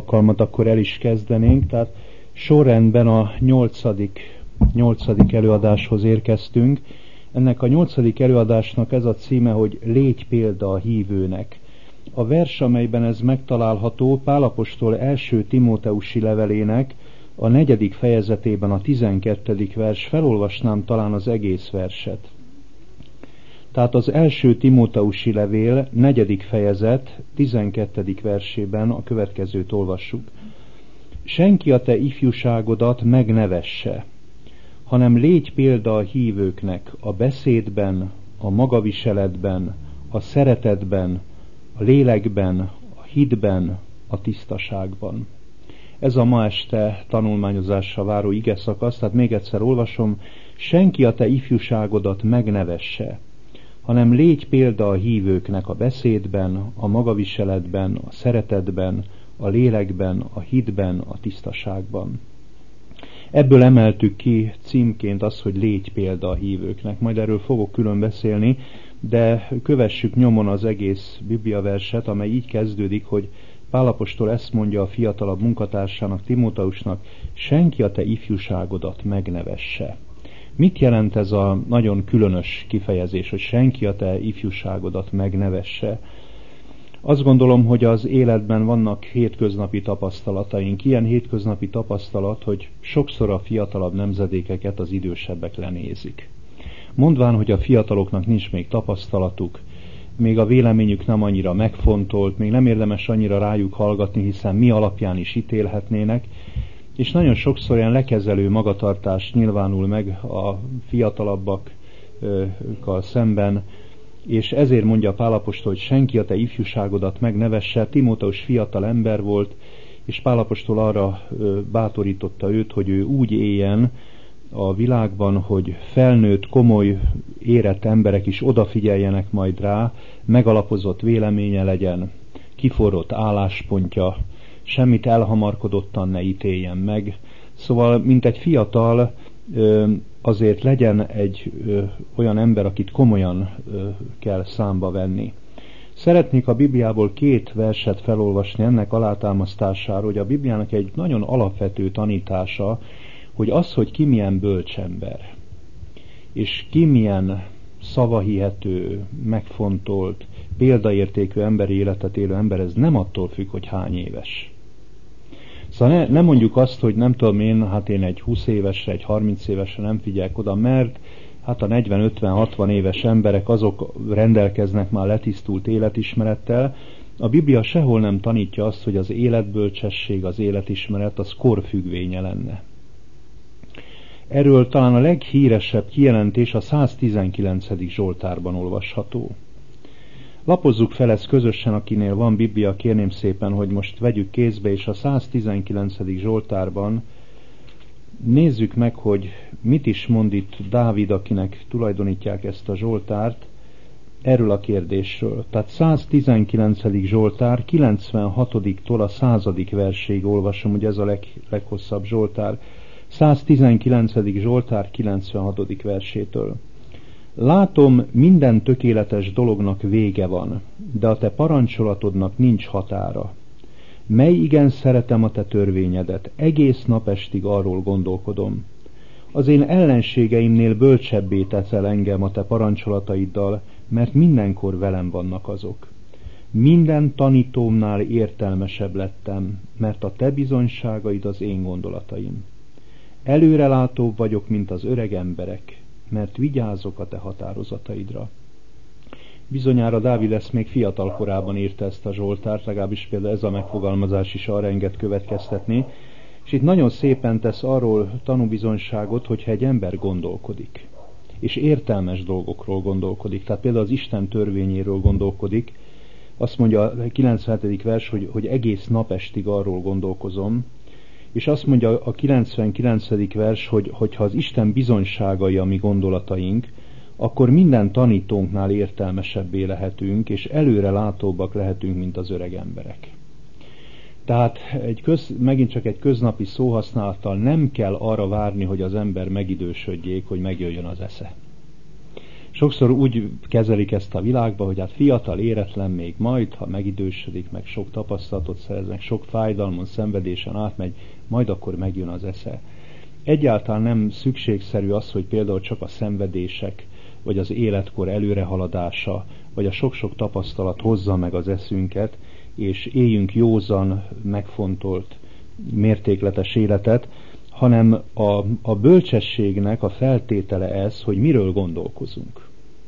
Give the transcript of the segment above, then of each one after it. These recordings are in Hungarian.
alkalmat, akkor el is kezdenénk. Tehát sorrendben a nyolcadik előadáshoz érkeztünk. Ennek a 8. előadásnak ez a címe, hogy Légy példa a hívőnek. A vers, amelyben ez megtalálható, Pál apostol első Timóteusi levelének a 4. fejezetében a 12. vers. Felolvasnám talán az egész verset. Tehát az első Timóteusi levél 4. fejezet 12. versében a következőt olvassuk. Senki a te ifjúságodat megnevesse, hanem légy példa a hívőknek a beszédben, a magaviseletben, a szeretetben, a lélekben, a hitben, a tisztaságban. Ez a ma este tanulmányozásra váró ige szakasz, tehát még egyszer olvasom, senki a te ifjúságodat megnevesse, hanem légy példa a hívőknek a beszédben, a magaviseletben, a szeretetben, a lélekben, a hitben, a tisztaságban. Ebből emeltük ki címként azt, hogy légy példa a hívőknek. Majd erről fogok külön beszélni, de kövessük nyomon az egész bibliaverset, amely így kezdődik, hogy Pál apostol ezt mondja a fiatalabb munkatársának, Timóteusnak, senki a te ifjúságodat megnevesse. Mit jelent ez a nagyon különös kifejezés, hogy senki a te ifjúságodat megnevesse? Azt gondolom, hogy az életben vannak hétköznapi tapasztalataink. Ilyen hétköznapi tapasztalat, hogy sokszor a fiatalabb nemzedékeket az idősebbek lenézik. Mondván, hogy a fiataloknak nincs még tapasztalatuk, még a véleményük nem annyira megfontolt, még nem érdemes annyira rájuk hallgatni, hiszen mi alapján is ítélhetnének, és nagyon sokszor ilyen lekezelő magatartás nyilvánul meg a fiatalabbakkal szemben, és ezért mondja Pál apostol, hogy senki a te ifjúságodat megnevesse. Timóteus fiatal ember volt, és Pál apostol arra bátorította őt, hogy ő úgy éljen a világban, hogy felnőtt, komoly, érett emberek is odafigyeljenek majd rá, megalapozott véleménye legyen, kiforrott álláspontja, semmit elhamarkodottan ne ítéljen meg. Szóval, mint egy fiatal, azért legyen egy olyan ember, akit komolyan kell számba venni. Szeretnék a Bibliából 2 verset felolvasni ennek alátámasztására, hogy a Bibliának egy nagyon alapvető tanítása, hogy az, hogy ki milyen bölcsember, és ki milyen szavahihető, megfontolt, példaértékű emberi életet élő ember, ez nem attól függ, hogy hány éves. Szóval nem mondjuk azt, hogy nem tudom én egy 20 évesre, egy 30 évesre nem figyelek oda, mert hát a 40-50-60 éves emberek azok rendelkeznek már letisztult életismerettel. A Biblia sehol nem tanítja azt, hogy az életbölcsesség, az életismeret az korfüggvénye lenne. Erről talán a leghíresebb kijelentés a 119. Zsoltárban olvasható. Lapozzuk fel ezt közösen, akinél van Biblia, kérném szépen, hogy most vegyük kézbe, és a 119. Zsoltárban nézzük meg, hogy mit is mond itt Dávid, akinek tulajdonítják ezt a Zsoltárt, erről a kérdésről. Tehát 119. Zsoltár, 96-tól a 100. verséig olvasom, hogy ez a leghosszabb Zsoltár. 119. Zsoltár 96. versétől. Látom, minden tökéletes dolognak vége van, de a te parancsolatodnak nincs határa. Mely igen szeretem a te törvényedet, egész napestig arról gondolkodom. Az én ellenségeimnél bölcsebbé teszel engem a te parancsolataiddal, mert mindenkor velem vannak azok. Minden tanítómnál értelmesebb lettem, mert a te bizonyságaid az én gondolataim. Előrelátóbb vagyok, mint az öreg emberek, mert vigyázok a te határozataidra. Bizonyára Dávid ezt még fiatal korában írta ezt a Zsoltárt, legalábbis például ez a megfogalmazás is arra enged következtetni, és itt nagyon szépen tesz arról tanúbizonyságot, hogyha egy ember gondolkodik, és értelmes dolgokról gondolkodik, tehát például az Isten törvényéről gondolkodik, azt mondja a 97. vers, hogy egész napestig arról gondolkozom, és azt mondja a 99. vers, hogy ha az Isten bizonyságai a mi gondolataink, akkor minden tanítónknál értelmesebbé lehetünk, és előre látóbbak lehetünk, mint az öreg emberek. Tehát megint csak egy köznapi szóhasználattal nem kell arra várni, hogy az ember megidősödjék, hogy megjöjjön az esze. És Sokszor úgy kezelik ezt a világba, hogy hát fiatal, éretlen még majd, ha megidősödik, meg sok tapasztalatot szereznek, sok fájdalmon, szenvedésen átmegy, majd akkor megjön az esze. Egyáltalán nem szükségszerű az, hogy például csak a szenvedések, vagy az életkor előrehaladása, vagy a sok-sok tapasztalat hozza meg az eszünket, és éljünk józan, megfontolt, mértékletes életet, hanem a bölcsességnek a feltétele ez, hogy miről gondolkozunk.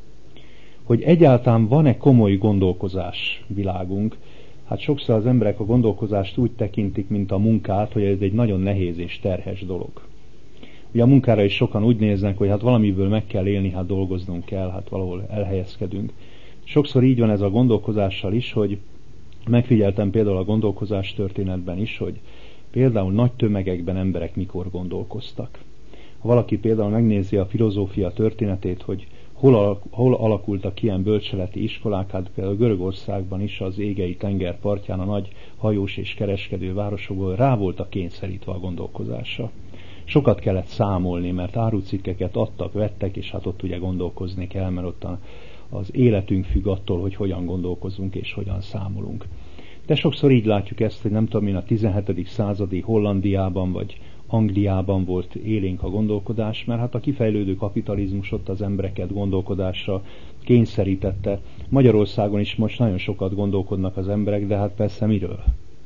Hogy egyáltalán van-e komoly gondolkozás világunk. Hát sokszor az emberek a gondolkozást úgy tekintik, mint a munkát, hogy ez egy nagyon nehéz és terhes dolog. Ugye a munkára is sokan úgy néznek, hogy hát valamiből meg kell élni, hát dolgoznunk kell, hát valahol elhelyezkedünk. Sokszor így van ez a gondolkozással is, hogy megfigyeltem például a gondolkozás történetben is, hogy például nagy tömegekben emberek mikor gondolkoztak. Ha valaki például megnézi a filozófia történetét, hogy hol alakultak ilyen bölcseleti iskolák, hát például Görögországban is az égei tenger partján a nagy hajós és kereskedő városokból rá voltak kényszerítve a gondolkozásra. Sokat kellett számolni, mert árucikkeket adtak, vettek, és hát ott ugye gondolkozni kell, mert ott az életünk függ attól, hogy hogyan gondolkozunk és hogyan számolunk. De sokszor így látjuk ezt, hogy nem tudom én, a 17. századi Hollandiában vagy Angliában volt élénk a gondolkodás, mert hát a kifejlődő kapitalizmus ott az embereket gondolkodásra kényszerítette. Magyarországon is most nagyon sokat gondolkodnak az emberek, de hát persze miről?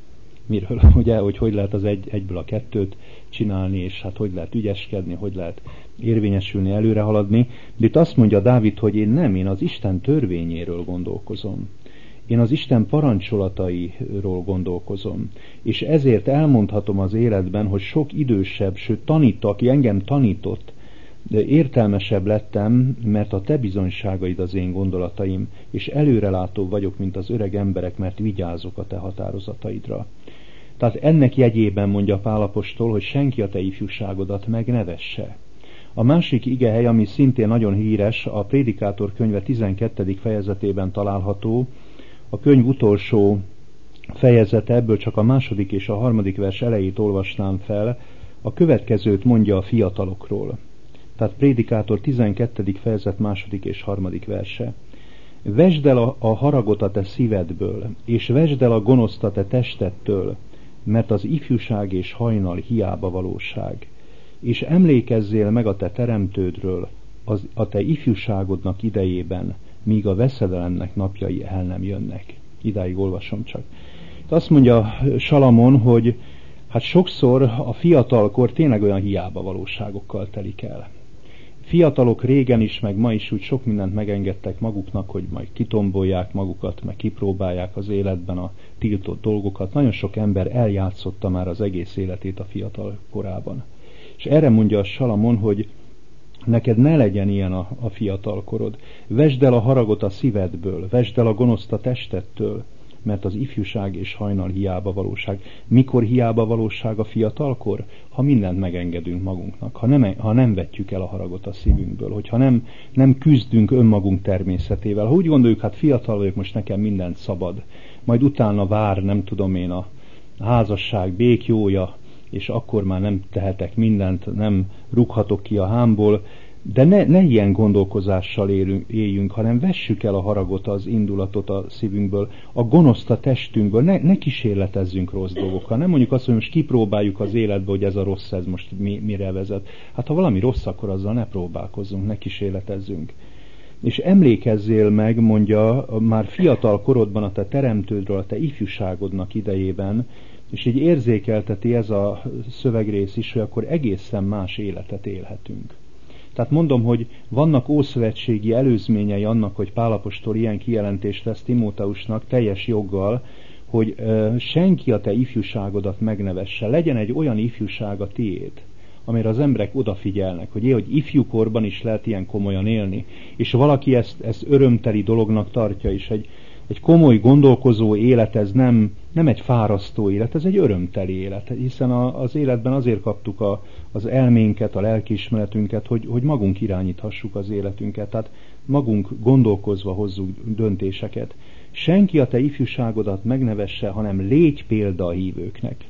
Ugye, hogy lehet az egyből a kettőt csinálni, és hát hogy lehet ügyeskedni, hogy lehet érvényesülni, előre haladni. De itt azt mondja Dávid, hogy én az Isten törvényéről gondolkozom. Én az Isten parancsolatairól gondolkozom. És ezért elmondhatom az életben, hogy sok idősebb, sőt aki engem tanított, de értelmesebb lettem, mert a te bizonyságaid az én gondolataim, és előrelátó vagyok, mint az öreg emberek, mert vigyázok a te határozataidra. Tehát ennek jegyében mondja Pál apostol, hogy senki a te ifjúságodat meg ne vesse. A másik igehely, ami szintén nagyon híres, a Prédikátor könyve 12. fejezetében található, a könyv utolsó fejezete, ebből csak a 2. és a 3. vers elejét olvasnám fel, a következőt mondja a fiatalokról. Tehát Prédikátor 12. fejezet 2. és 3. verse. Vesd el a haragot a te szívedből, és vesd el a gonoszt a te testettől, mert az ifjúság és hajnal hiába valóság. És emlékezzél meg a te teremtődről a te ifjúságodnak idejében, míg a veszedelemnek napjai el nem jönnek. Idáig olvasom csak. Azt mondja Salamon, hogy hát sokszor a fiatalkor tényleg olyan hiába valóságokkal telik el. Fiatalok régen is, meg ma is úgy sok mindent megengedtek maguknak, hogy majd kitombolják magukat, meg kipróbálják az életben a tiltott dolgokat. Nagyon sok ember eljátszotta már az egész életét a fiatal korában. És erre mondja a Salamon, hogy neked ne legyen ilyen a fiatalkorod. Vesd el a haragot a szívedből, vesd el a gonoszt a testettől, mert az ifjúság és hajnal hiába valóság. Mikor hiába valóság a fiatalkor? Ha mindent megengedünk magunknak, ha nem vetjük el a haragot a szívünkből, hogyha nem küzdünk önmagunk természetével. Ha úgy gondoljuk, hát fiatal vagyok, most nekem mindent szabad, majd utána vár, nem tudom én, a házasság békjója, és akkor már nem tehetek mindent, nem rúghatok ki a hámból, de ne ilyen gondolkozással éljünk, hanem vessük el a haragot, az indulatot a szívünkből, a gonoszt a testünkből, ne kísérletezzünk rossz dolgokkal, nem mondjuk azt, hogy most kipróbáljuk az életbe, hogy ez a rossz, ez most mire vezet. Hát ha valami rossz, akkor azzal ne próbálkozzunk, ne kísérletezzünk. És emlékezzél meg, mondja, már fiatal korodban a te teremtődről, a te ifjúságodnak idejében, és így érzékelteti ez a szövegrész is, hogy akkor egészen más életet élhetünk. Tehát mondom, hogy vannak ószövetségi előzményei annak, hogy Pál apostol ilyen kijelentést tesz Timóteusnak teljes joggal, hogy senki a te ifjúságodat megnevesse. Legyen egy olyan ifjúság a tiéd, amire az emberek odafigyelnek, hogy ifjúkorban is lehet ilyen komolyan élni. És valaki ezt örömteli dolognak tartja, és egy komoly gondolkozó élet, ez nem egy fárasztó élet, ez egy örömteli élet, hiszen az életben azért kaptuk az elménket, a lelkiismeretünket, hogy magunk irányíthassuk az életünket, tehát magunk gondolkozva hozzuk döntéseket. Senki a te ifjúságodat megnevesse, hanem légy példa a hívőknek.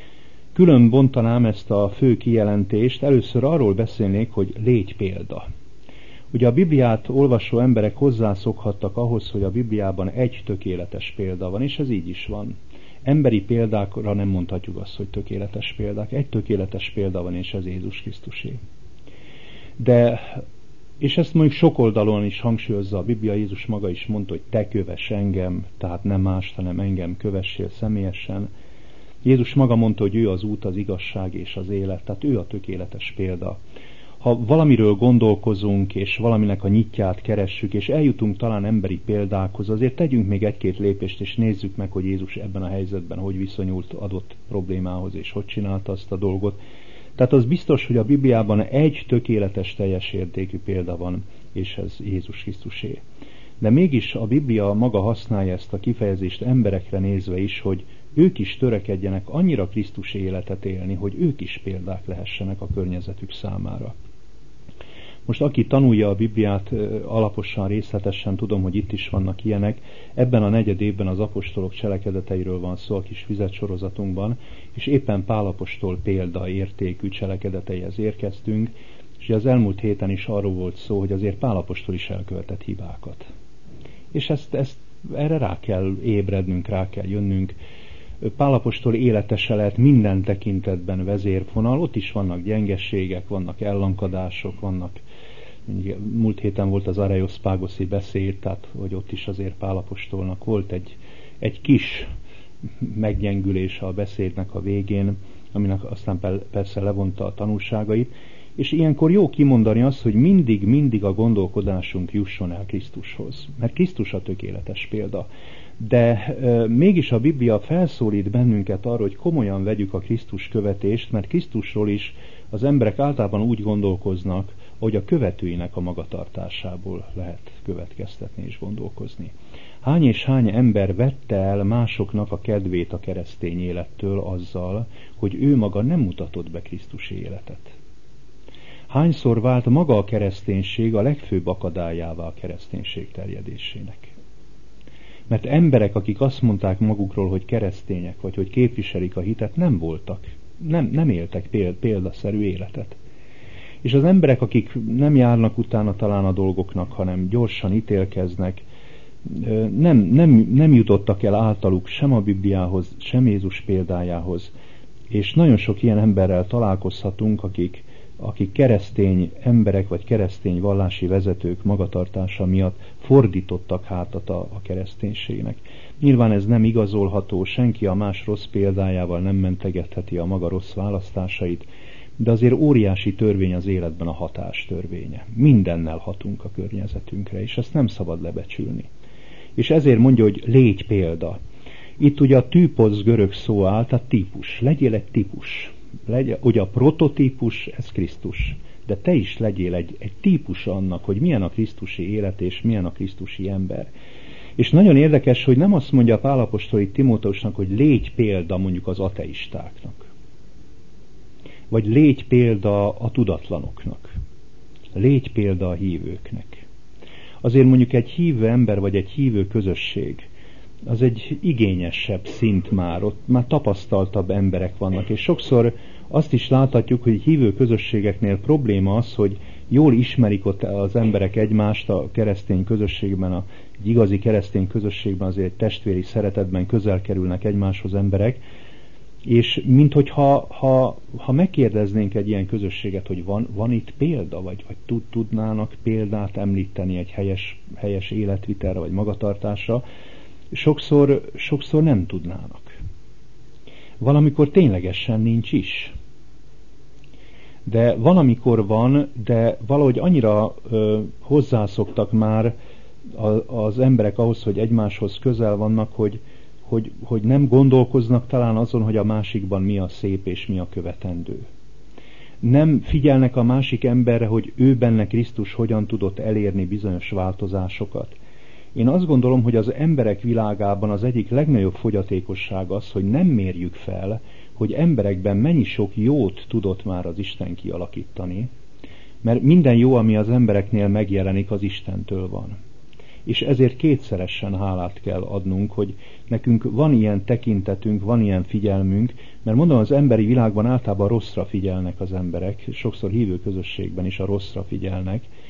Külön bontanám ezt a fő kijelentést, először arról beszélnék, hogy légy példa. Ugye a Bibliát olvasó emberek hozzászokhattak ahhoz, hogy a Bibliában egy tökéletes példa van, és ez így is van. Emberi példákra nem mondhatjuk azt, hogy tökéletes példák. Egy tökéletes példa van, és ez Jézus Krisztusé. És ezt mondjuk sok oldalon is hangsúlyozza a Biblia, Jézus maga is mondta, hogy te kövess engem, tehát nem mást, hanem engem kövessél személyesen. Jézus maga mondta, hogy ő az út, az igazság és az élet, tehát ő a tökéletes példa. Ha valamiről gondolkozunk, és valaminek a nyitját keressük, és eljutunk talán emberi példákhoz, azért tegyünk még egy-két lépést, és nézzük meg, hogy Jézus ebben a helyzetben hogy viszonyult adott problémához, és hogy csinálta azt a dolgot. Tehát az biztos, hogy a Bibliában egy tökéletes, teljes értékű példa van, és ez Jézus Krisztusé. De mégis a Biblia maga használja ezt a kifejezést emberekre nézve is, hogy ők is törekedjenek annyira Krisztus életet élni, hogy ők is példák lehessenek a környezetük számára. Most aki tanulja a Bibliát alaposan, részletesen, tudom, hogy itt is vannak ilyenek, ebben a negyed évben az apostolok cselekedeteiről van szó a kis füzetsorozatunkban, és éppen Pál apostol példaértékű cselekedeteihez érkeztünk, és az elmúlt héten is arról volt szó, hogy azért Pál apostol is elkövetett hibákat. És erre rá kell ébrednünk, rá kell jönnünk. Pál apostol élete se lehet minden tekintetben vezérfonal, ott is vannak gyengeségek, vannak ellankadások, vannak, múlt héten volt az Areospágoszi beszéd, tehát hogy ott is azért Pál apostolnak volt egy kis meggyengülése a beszédnek a végén, aminek aztán persze levonta a tanulságait, és ilyenkor jó kimondani azt, hogy mindig a gondolkodásunk jusson el Krisztushoz, mert Krisztus a tökéletes példa. De mégis a Biblia felszólít bennünket arra, hogy komolyan vegyük a Krisztus követést, mert Krisztusról is az emberek általában úgy gondolkoznak, hogy a követőinek a magatartásából lehet következtetni és gondolkozni. Hány és hány ember vette el másoknak a kedvét a keresztény élettől azzal, hogy ő maga nem mutatott be Krisztus életet? Hányszor vált maga a kereszténység a legfőbb akadályává a kereszténység terjedésének? Mert emberek, akik azt mondták magukról, hogy keresztények, vagy hogy képviselik a hitet, nem voltak, nem éltek példaszerű életet. És az emberek, akik nem járnak talán a dolgoknak, hanem gyorsan ítélkeznek, nem jutottak el általuk sem a Bibliához, sem Jézus példájához. És nagyon sok ilyen emberrel találkozhatunk, akik keresztény emberek, vagy keresztény vallási vezetők magatartása miatt fordítottak hátat a kereszténységnek. Nyilván ez nem igazolható, senki a más rossz példájával nem mentegetheti a maga rossz választásait, de azért óriási törvény az életben a hatás törvénye. Mindennel hatunk a környezetünkre, és ezt nem szabad lebecsülni. És ezért mondja, hogy légy példa. Itt ugye a typos görög szó áll, tehát típus. Legyél egy típus. Ugye a prototípus, ez Krisztus. De te is legyél egy típus annak, hogy milyen a krisztusi élet, és milyen a krisztusi ember. És nagyon érdekes, hogy nem azt mondja Pál apostol itt Timóteusnak, hogy légy példa mondjuk az ateistáknak. Vagy légy példa a tudatlanoknak. Légy példa a hívőknek. Azért mondjuk egy hívő ember, vagy egy hívő közösség, az egy igényesebb szint már, ott már tapasztaltabb emberek vannak, és sokszor azt is láthatjuk, hogy hívő közösségeknél probléma az, hogy jól ismerik ott az emberek egymást a keresztény közösségben, egy igazi keresztény közösségben azért egy testvéri szeretetben közel kerülnek egymáshoz emberek, és minthogyha megkérdeznénk egy ilyen közösséget, hogy van itt példa, vagy tudnának példát említeni egy helyes életvitelre, vagy magatartásra, sokszor nem tudnának. Valamikor ténylegesen nincs is. De valamikor van, de valahogy annyira hozzászoktak már az emberek ahhoz, hogy egymáshoz közel vannak, hogy nem gondolkoznak talán azon, hogy a másikban mi a szép és mi a követendő. Nem figyelnek a másik emberre, hogy ő benne Krisztus hogyan tudott elérni bizonyos változásokat. Én azt gondolom, hogy az emberek világában az egyik legnagyobb fogyatékosság az, hogy nem mérjük fel, hogy emberekben mennyi sok jót tudott már az Isten kialakítani, mert minden jó, ami az embereknél megjelenik, az Istentől van. És ezért kétszeresen hálát kell adnunk, hogy nekünk van ilyen tekintetünk, van ilyen figyelmünk, mert mondom, az emberi világban általában rosszra figyelnek az emberek, sokszor hívő közösségben is a rosszra figyelnek,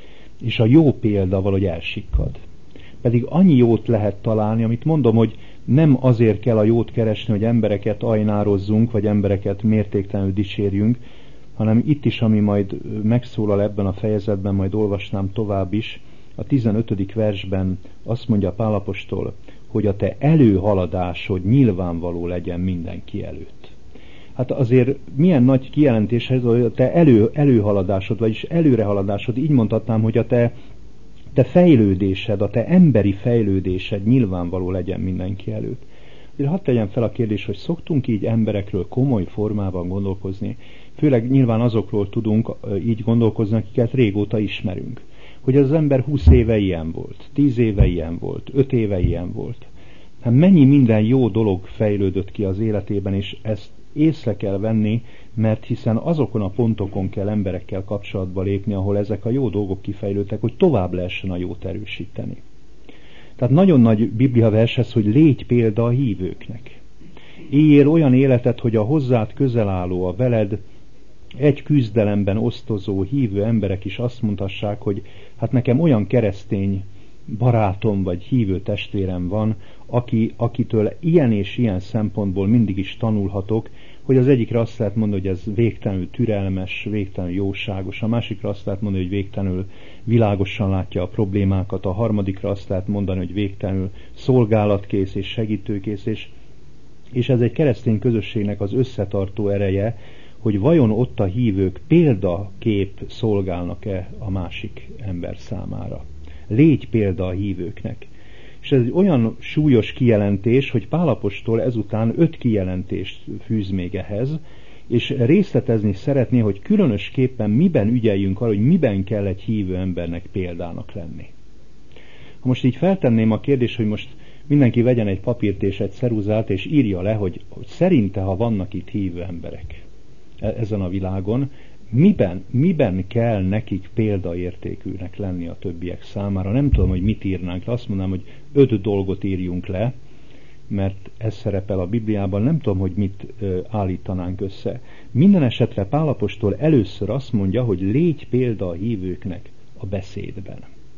és a jó példa valahogy elsikkad. Pedig annyi jót lehet találni, amit mondom, hogy nem azért kell a jót keresni, hogy embereket ajnározzunk, vagy embereket mértéktelenül dicsérjünk, hanem itt is, ami majd megszólal ebben a fejezetben, majd olvasnám tovább is, a 15. versben azt mondja Pál apostol, hogy a te előhaladásod nyilvánvaló legyen mindenki előtt. Hát azért milyen nagy kijelentés ez, hogy a te előhaladásod, vagyis előrehaladásod, így mondhatnám, hogy a te fejlődésed, a te emberi fejlődésed nyilvánvaló legyen mindenki előtt. Hadd tegyem fel a kérdést, hogy szoktunk így emberekről komoly formában gondolkozni, főleg nyilván azokról tudunk így gondolkozni, akiket régóta ismerünk. Hogy az ember 20 éve ilyen volt, 10 éve ilyen volt, 5 éve ilyen volt. Hát mennyi minden jó dolog fejlődött ki az életében, és ezt észre kell venni, mert hiszen azokon a pontokon kell emberekkel kapcsolatba lépni, ahol ezek a jó dolgok kifejlődtek, hogy tovább lehessen a jót erősíteni. Tehát nagyon nagy bibliavers ez, hogy légy példa a hívőknek. Éljél olyan életet, hogy a hozzád közel álló, a veled egy küzdelemben osztozó hívő emberek is azt mondhassák, hogy hát nekem olyan keresztény barátom vagy hívő testvérem van, akitől ilyen és ilyen szempontból mindig is tanulhatok, hogy az egyikre azt lehet mondani, hogy ez végtelenül türelmes, végtelenül jóságos, a másikra azt lehet mondani, hogy végtelenül világosan látja a problémákat, a harmadikra azt lehet mondani, hogy végtelenül szolgálatkész és segítőkész, és ez egy keresztény közösségnek az összetartó ereje, hogy vajon ott a hívők példakép szolgálnak-e a másik ember számára. Légy példa a hívőknek. És ez egy olyan súlyos kijelentés, hogy Pál apostol ezután 5 kijelentést fűz még ehhez, és részletezni szeretné, hogy különösképpen miben ügyeljünk arra, hogy miben kell egy hívő embernek példának lenni. Ha most így feltenném a kérdést, hogy most mindenki vegyen egy papírt és egy ceruzát, és írja le, hogy szerinte, ha vannak itt hívő emberek ezen a világon, miben kell nekik példaértékűnek lenni a többiek számára. Nem tudom, hogy mit írnánk le. Azt mondanám, hogy 5 dolgot írjunk le, mert ez szerepel a Bibliában. Nem tudom, hogy mit állítanánk össze. Minden esetre Pál apostol először azt mondja, hogy légy példa a hívőknek a beszédben.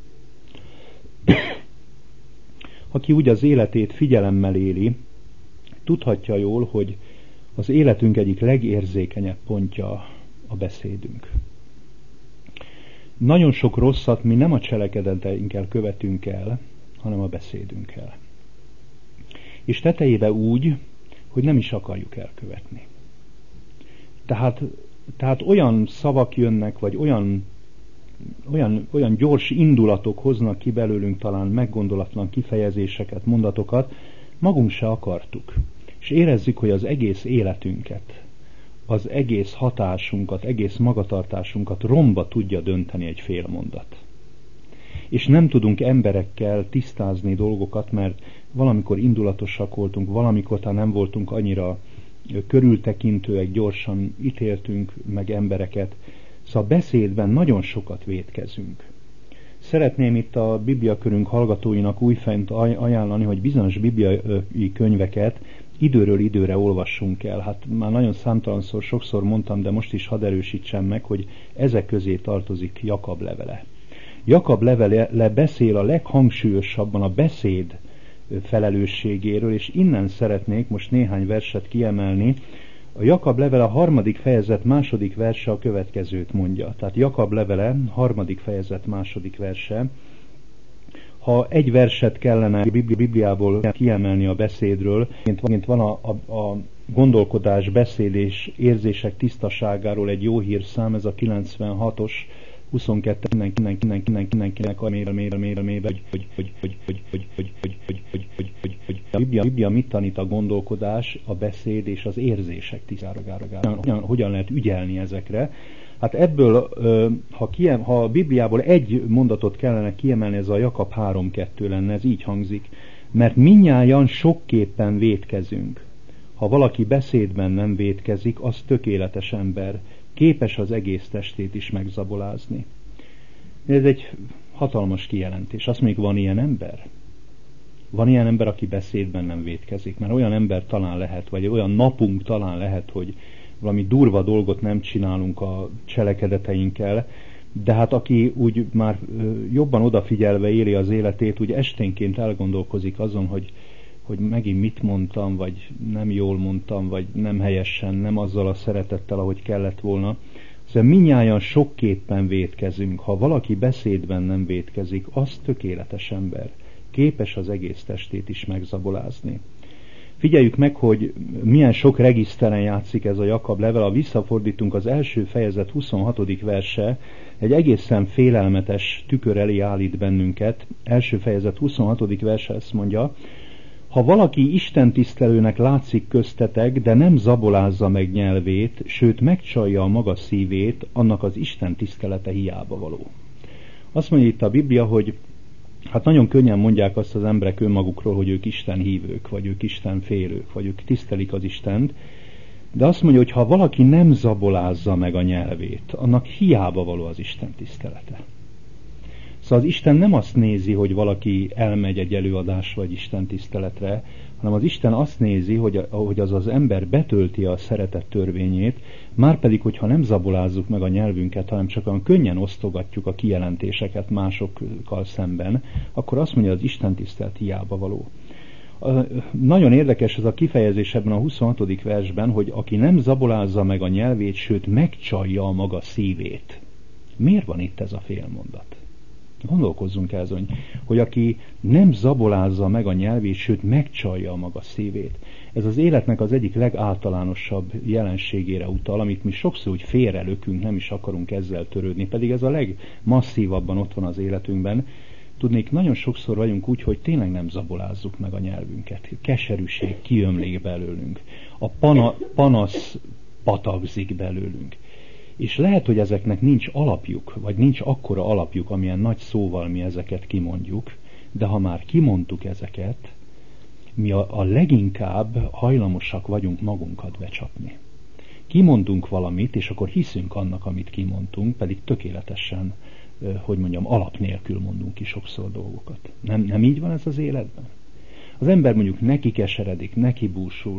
Aki úgy az életét figyelemmel éli, tudhatja jól, hogy az életünk egyik legérzékenyebb pontja a beszédünk. Nagyon sok rosszat mi nem a cselekedeteinkkel követünk el, hanem a beszédünkkel. És tetejébe úgy, hogy nem is akarjuk elkövetni. Tehát olyan szavak jönnek, vagy olyan gyors indulatok hoznak ki belőlünk talán meggondolatlan kifejezéseket, mondatokat, magunk se akartuk. És érezzük, hogy az egész életünket, az egész hatásunkat, egész magatartásunkat romba tudja dönteni egy fél mondat. És nem tudunk emberekkel tisztázni dolgokat, mert valamikor indulatosak voltunk, valamikor talán nem voltunk annyira körültekintőek, gyorsan ítéltünk meg embereket. Szóval beszédben nagyon sokat vétkezünk. Szeretném itt a Bibliakörünk hallgatóinak újfent ajánlani, hogy bizonyos bibliai könyveket időről időre olvassunk el. Hát már nagyon számtalanszor, sokszor mondtam, de most is hadd erősítsem meg, hogy ezek közé tartozik Jakab levele. Jakab levele beszél a leghangsúlyosabban a beszéd felelősségéről, és innen szeretnék most néhány verset kiemelni. A Jakab levele a 3. fejezet 2. verse a következőt mondja. Tehát Jakab levele 3. fejezet 2. verse. Ha egy verset kellene a Bibliából kiemelni a beszédről, mint van a gondolkodás, beszéd és érzések tisztaságáról egy jó hírszám, ez a 96-os, 22 mindenkinek a mélmébe, hogy a Biblia mit tanít a gondolkodás, a beszéd és az érzések tisztaságára. Hogyan lehet ügyelni ezekre? Hát ebből, ha a Bibliából egy mondatot kellene kiemelni, ez a Jakab 3.2 lenne, ez így hangzik. Mert mindnyájan sokképpen vétkezünk. Ha valaki beszédben nem vétkezik, az tökéletes ember, képes az egész testét is megzabolázni. Ez egy hatalmas kijelentés. Azt mondjuk, van ilyen ember? Van ilyen ember, aki beszédben nem vétkezik, mert olyan ember talán lehet, vagy olyan napunk talán lehet, hogy valami durva dolgot nem csinálunk a cselekedeteinkkel, De hát aki úgy már jobban odafigyelve éli az életét, úgy esténként elgondolkozik azon, hogy megint mit mondtam, vagy nem jól mondtam, vagy nem helyesen, nem azzal a szeretettel, ahogy kellett volna. Szóval mindnyájan sokképpen vétkezünk. Ha valaki beszédben nem vétkezik, az tökéletes ember. Képes az egész testét is megzabolázni. Figyeljük meg, hogy milyen sok regiszteren játszik ez a Jakab level. Ha visszafordítunk, az első fejezet 26. verse egy egészen félelmetes tükör elé állít bennünket. Első fejezet 26. verse ezt mondja: ha valaki istentisztelőnek látszik köztetek, de nem zabolázza meg nyelvét, sőt megcsalja a maga szívét, annak az Isten tisztelete hiába való. Azt mondja itt a Biblia, hogy hát nagyon könnyen mondják azt az emberek önmagukról, hogy ők Isten hívők, vagy ők Isten félők, vagy ők tisztelik az Istent, de azt mondja, hogy ha valaki nem zabolázza meg a nyelvét, annak hiába való az Isten tisztelete. Szóval az Isten nem azt nézi, hogy valaki elmegy egy előadás vagy Isten tiszteletre, hanem az Isten azt nézi, hogy az ember betölti a szeretet törvényét, márpedig, hogyha nem zabolázzuk meg a nyelvünket, hanem csak olyan könnyen osztogatjuk a kijelentéseket másokkal szemben, akkor azt mondja, az Isten tisztelet hiába való. Nagyon érdekes ez a kifejezés ebben a 26. versben, hogy aki nem zabolázza meg a nyelvét, sőt megcsalja a maga szívét. Miért van itt ez a félmondat? Gondolkozzunk el azon, hogy aki nem zabolázza meg a nyelvét, sőt megcsalja a maga szívét. Ez az életnek az egyik legáltalánosabb jelenségére utal, amit mi sokszor úgy félrelökünk, nem is akarunk ezzel törődni, pedig ez a legmasszívabban ott van az életünkben. Tudnék, nagyon sokszor vagyunk úgy, hogy tényleg nem zabolázzuk meg a nyelvünket. Keserűség kiömlik belőlünk. A panasz patagzik belőlünk. És lehet, hogy ezeknek nincs alapjuk, vagy nincs akkora alapjuk, amilyen nagy szóval mi ezeket kimondjuk, de ha már kimondtuk ezeket, mi a leginkább hajlamosak vagyunk magunkat becsapni. Kimondunk valamit, és akkor hiszünk annak, amit kimondtunk, pedig tökéletesen, alap nélkül mondunk ki sokszor dolgokat. Nem így van ez az életben? Az ember mondjuk neki keseredik, neki búsul,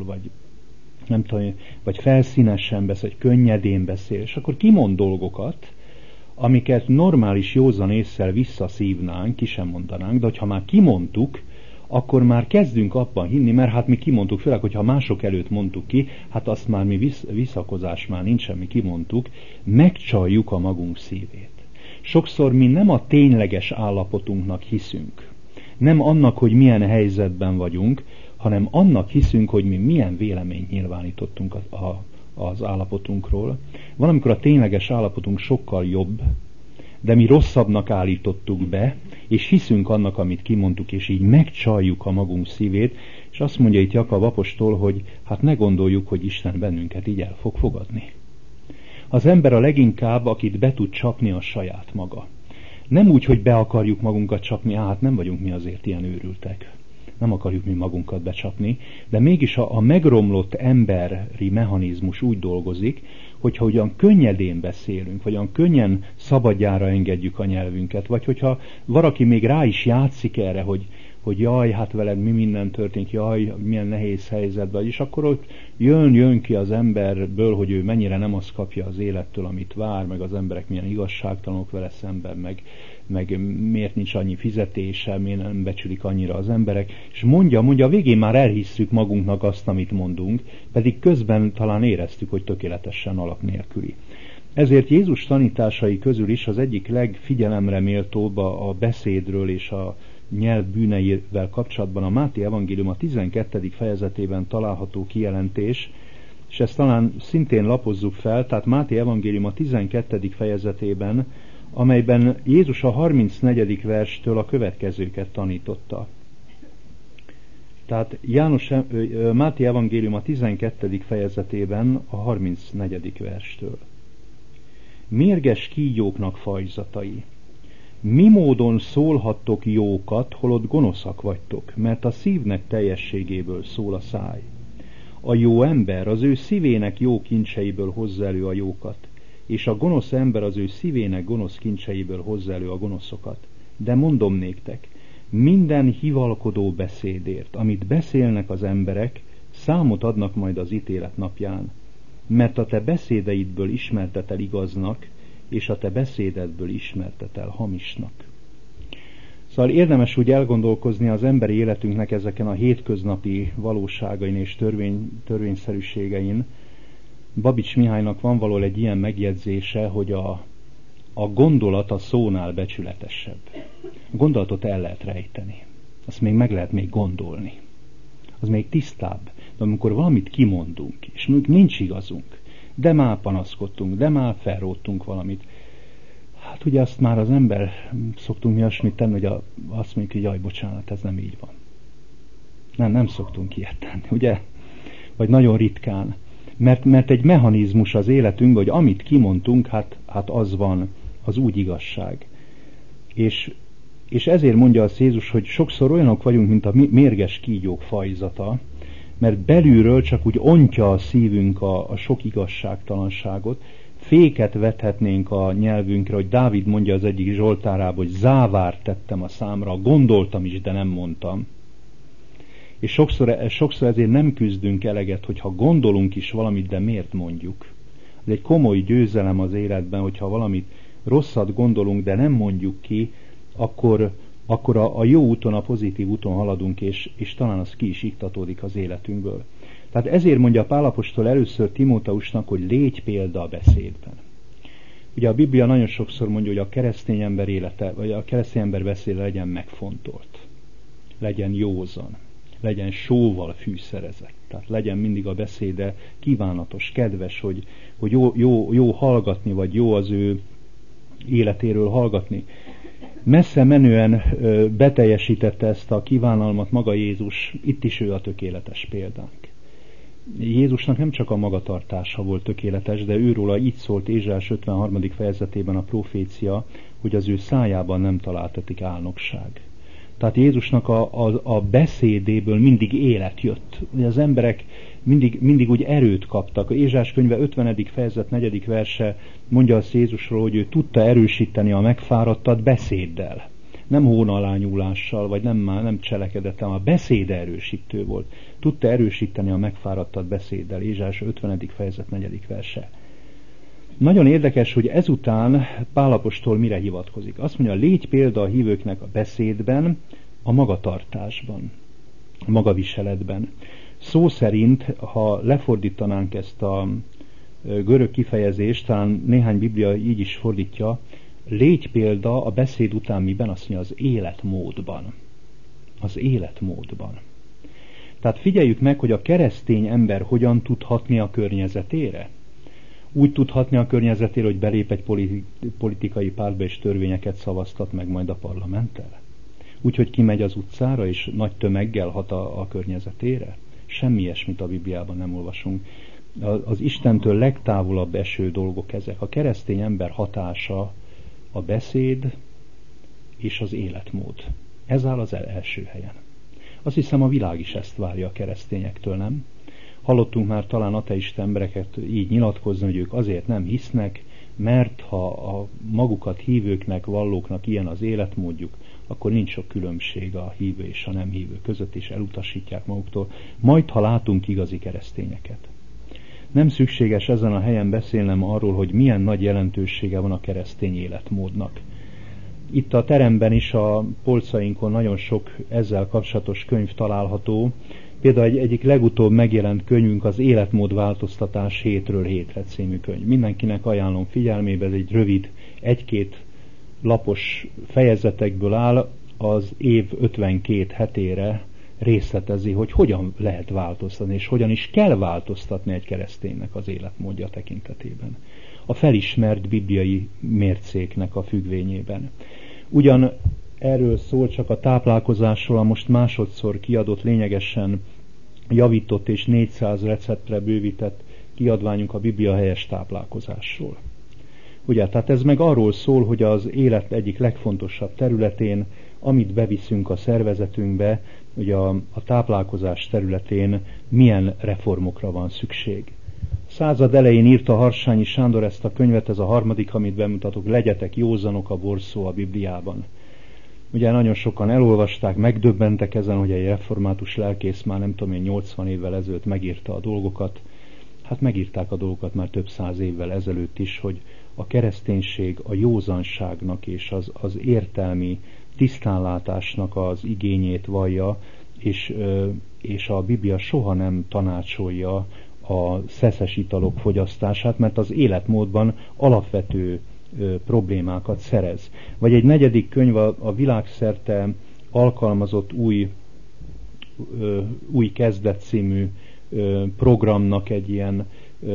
vagy felszínesen beszél, vagy könnyedén beszél, és akkor kimond dolgokat, amiket normális józan ésszel visszaszívnánk, ki sem mondanánk, de hogyha már kimondtuk, akkor már kezdünk abban hinni, mert hát mi kimondtuk, főleg, hogyha mások előtt mondtuk ki, hát azt már mi visszakozás már nincsen, mi kimondtuk, megcsaljuk a magunk szívét. Sokszor mi nem a tényleges állapotunknak hiszünk, nem annak, hogy milyen helyzetben vagyunk, hanem annak hiszünk, hogy mi milyen véleményt nyilvánítottunk az állapotunkról. Van, amikor a tényleges állapotunk sokkal jobb, de mi rosszabbnak állítottuk be, és hiszünk annak, amit kimondtuk, és így megcsaljuk a magunk szívét, és azt mondja itt Jakab apostol, hogy hát ne gondoljuk, hogy Isten bennünket így el fog fogadni. Az ember a leginkább, akit be tud csapni, a saját maga. Nem úgy, hogy be akarjuk magunkat csapni, hát nem vagyunk mi azért ilyen őrültek. Nem akarjuk mi magunkat becsapni, de mégis a megromlott emberi mechanizmus úgy dolgozik, hogyha ugyan könnyedén beszélünk, vagy olyan könnyen szabadjára engedjük a nyelvünket, vagy hogyha valaki még rá is játszik erre, hogy jaj, hát veled mi minden történik, jaj, milyen nehéz helyzetben, és akkor ott jön ki az emberből, hogy ő mennyire nem azt kapja az élettől, amit vár, meg az emberek milyen igazságtalanok vele szemben, meg miért nincs annyi fizetése, miért nem becsülik annyira az emberek, és mondja, a végén már elhisszük magunknak azt, amit mondunk, pedig közben talán éreztük, hogy tökéletesen alap nélküli. Ezért Jézus tanításai közül is az egyik legfigyelemre méltóbb a beszédről és a nyelv bűneivel kapcsolatban a Máté evangélium a 12. fejezetében található kijelentés, és ezt talán szintén lapozzuk fel, tehát Máté evangélium a 12. fejezetében, amelyben Jézus a 34. verstől a következőket tanította. Tehát Máté evangélium a 12. fejezetében a 34. verstől. Mérges kígyóknak fajzatai! Mi módon szólhattok jókat, holott gonoszak vagytok, mert a szívnek teljességéből szól a száj. A jó ember az ő szívének jó kincseiből hozza elő a jókat, és a gonosz ember az ő szívének gonosz kincseiből hozza elő a gonoszokat. De mondom néktek, minden hivalkodó beszédért, amit beszélnek az emberek, számot adnak majd az ítélet napján, mert a te beszédeidből ismertetel igaznak, és a te beszédedből ismertet el hamisnak. Szóval érdemes úgy elgondolkozni az emberi életünknek ezeken a hétköznapi valóságain és törvényszerűségein. Babics Mihálynak van valahol egy ilyen megjegyzése, hogy a gondolat a szónál becsületesebb. A gondolatot el lehet rejteni. Azt még meg lehet még gondolni. Az még tisztább. De amikor valamit kimondunk, és mondjuk nincs igazunk, de már panaszkodtunk, de már felróttunk valamit, hát ugye azt már az ember, szoktunk mi olyasmit tenni, hogy azt mondjuk, hogy jaj, bocsánat, ez nem így van. Nem szoktunk ilyet tenni, ugye? Vagy nagyon ritkán. Mert egy mechanizmus az életünkben, hogy amit kimondtunk, hát az van, az úgy igazság. És ezért mondja az Jézus, hogy sokszor olyanok vagyunk, mint a mérges kígyók fajzata, mert belülről csak úgy ontja a szívünk a sok igazságtalanságot, féket vethetnénk a nyelvünkre, hogy Dávid mondja az egyik zsoltárában, hogy závárt tettem a számra, gondoltam is, de nem mondtam. És sokszor ezért nem küzdünk eleget, hogyha gondolunk is valamit, de miért mondjuk. Ez egy komoly győzelem az életben, hogyha valamit rosszat gondolunk, de nem mondjuk ki, akkor a jó úton, a pozitív úton haladunk, és talán az ki is iktatódik az életünkből. Tehát ezért mondja Pál apostol először Timóteusnak, hogy légy példa a beszédben. Ugye a Biblia nagyon sokszor mondja, hogy a keresztény ember élete, vagy a keresztény ember beszéde legyen megfontolt, legyen józan, legyen sóval fűszerezett. Tehát legyen mindig a beszéde kívánatos, kedves, hogy jó hallgatni, vagy jó az ő életéről hallgatni. Messze menően beteljesítette ezt a kívánalmat maga Jézus, itt is ő a tökéletes példánk. Jézusnak nem csak a magatartása volt tökéletes, de őróla így szólt Ézsaiás 53. fejezetében a profécia, hogy az ő szájában nem találtatik álnokság. Tehát Jézusnak a beszédéből mindig élet jött. Az emberek mindig úgy erőt kaptak. Ézsaiás könyve 50. fejezet 4. verse mondja azt Jézusról, hogy ő tudta erősíteni a megfáradtat beszéddel. Nem hónalányúlással, vagy nem cselekedettel, a beszéd erősítő volt. Tudta erősíteni a megfáradtat beszéddel. Ézsaiás 50. fejezet 4. verse. Nagyon érdekes, hogy ezután Pál apostol mire hivatkozik. Azt mondja, légy példa a hívőknek a beszédben, a magatartásban, a magaviseletben. Szó szerint, ha lefordítanánk ezt a görög kifejezést, talán néhány biblia így is fordítja, légy példa a beszéd után miben? Azt mondja, az életmódban. Az életmódban. Tehát figyeljük meg, hogy a keresztény ember hogyan tud hatni a környezetére. Úgy tudhatni a környezetére, hogy belép egy politikai pártba és törvényeket szavaztat meg majd a parlamenttel? Úgyhogy kimegy az utcára és nagy tömeggel hat a környezetére? Semmi ilyesmit a Bibliában nem olvasunk. Az Istentől legtávolabb eső dolgok ezek. A keresztény ember hatása a beszéd és az életmód. Ez áll az első helyen. Azt hiszem, a világ is ezt várja a keresztényektől, nem? Hallottunk már talán ateista embereket így nyilatkozni, hogy ők azért nem hisznek, mert ha a magukat hívőknek, vallóknak ilyen az életmódjuk, akkor nincs sok különbség a hívő és a nem hívő között, és elutasítják maguktól. Majd, ha látunk igazi keresztényeket. Nem szükséges ezen a helyen beszélnem arról, hogy milyen nagy jelentősége van a keresztény életmódnak. Itt a teremben is a polcainkon nagyon sok ezzel kapcsolatos könyv található. Például egyik legutóbb megjelent könyvünk az Életmódváltoztatás hétről hétre című könyv. Mindenkinek ajánlom figyelmébe, ez egy rövid, 1-2 lapos fejezetekből áll, az év 52 hetére részletezi, hogy hogyan lehet változtatni, és hogyan is kell változtatni egy kereszténynek az életmódja tekintetében. A felismert bibliai mércéknek a függvényében. Ugyan erről szól csak a táplálkozásról, a most másodszor kiadott, lényegesen javított és 400 receptre bővített kiadványunk a Biblia helyes táplálkozásról. Ugye, tehát ez meg arról szól, hogy az élet egyik legfontosabb területén, amit beviszünk a szervezetünkbe, ugye a táplálkozás területén milyen reformokra van szükség. Század elején írta Harsányi Sándor ezt a könyvet, ez a harmadik, amit bemutatok, Legyetek józanok, a borszó a Bibliában. Ugye nagyon sokan elolvasták, megdöbbentek ezen, hogy egy református lelkész már nem tudom én 80 évvel ezelőtt megírta a dolgokat. hát megírták a dolgokat már több száz évvel ezelőtt is, hogy a kereszténység a józanságnak és az értelmi tisztánlátásnak az igényét vallja, és a Biblia soha nem tanácsolja a szeszes italok fogyasztását, mert az életmódban alapvető problémákat szerez. Vagy egy negyedik könyv a világszerte alkalmazott új kezdet című programnak egy ilyen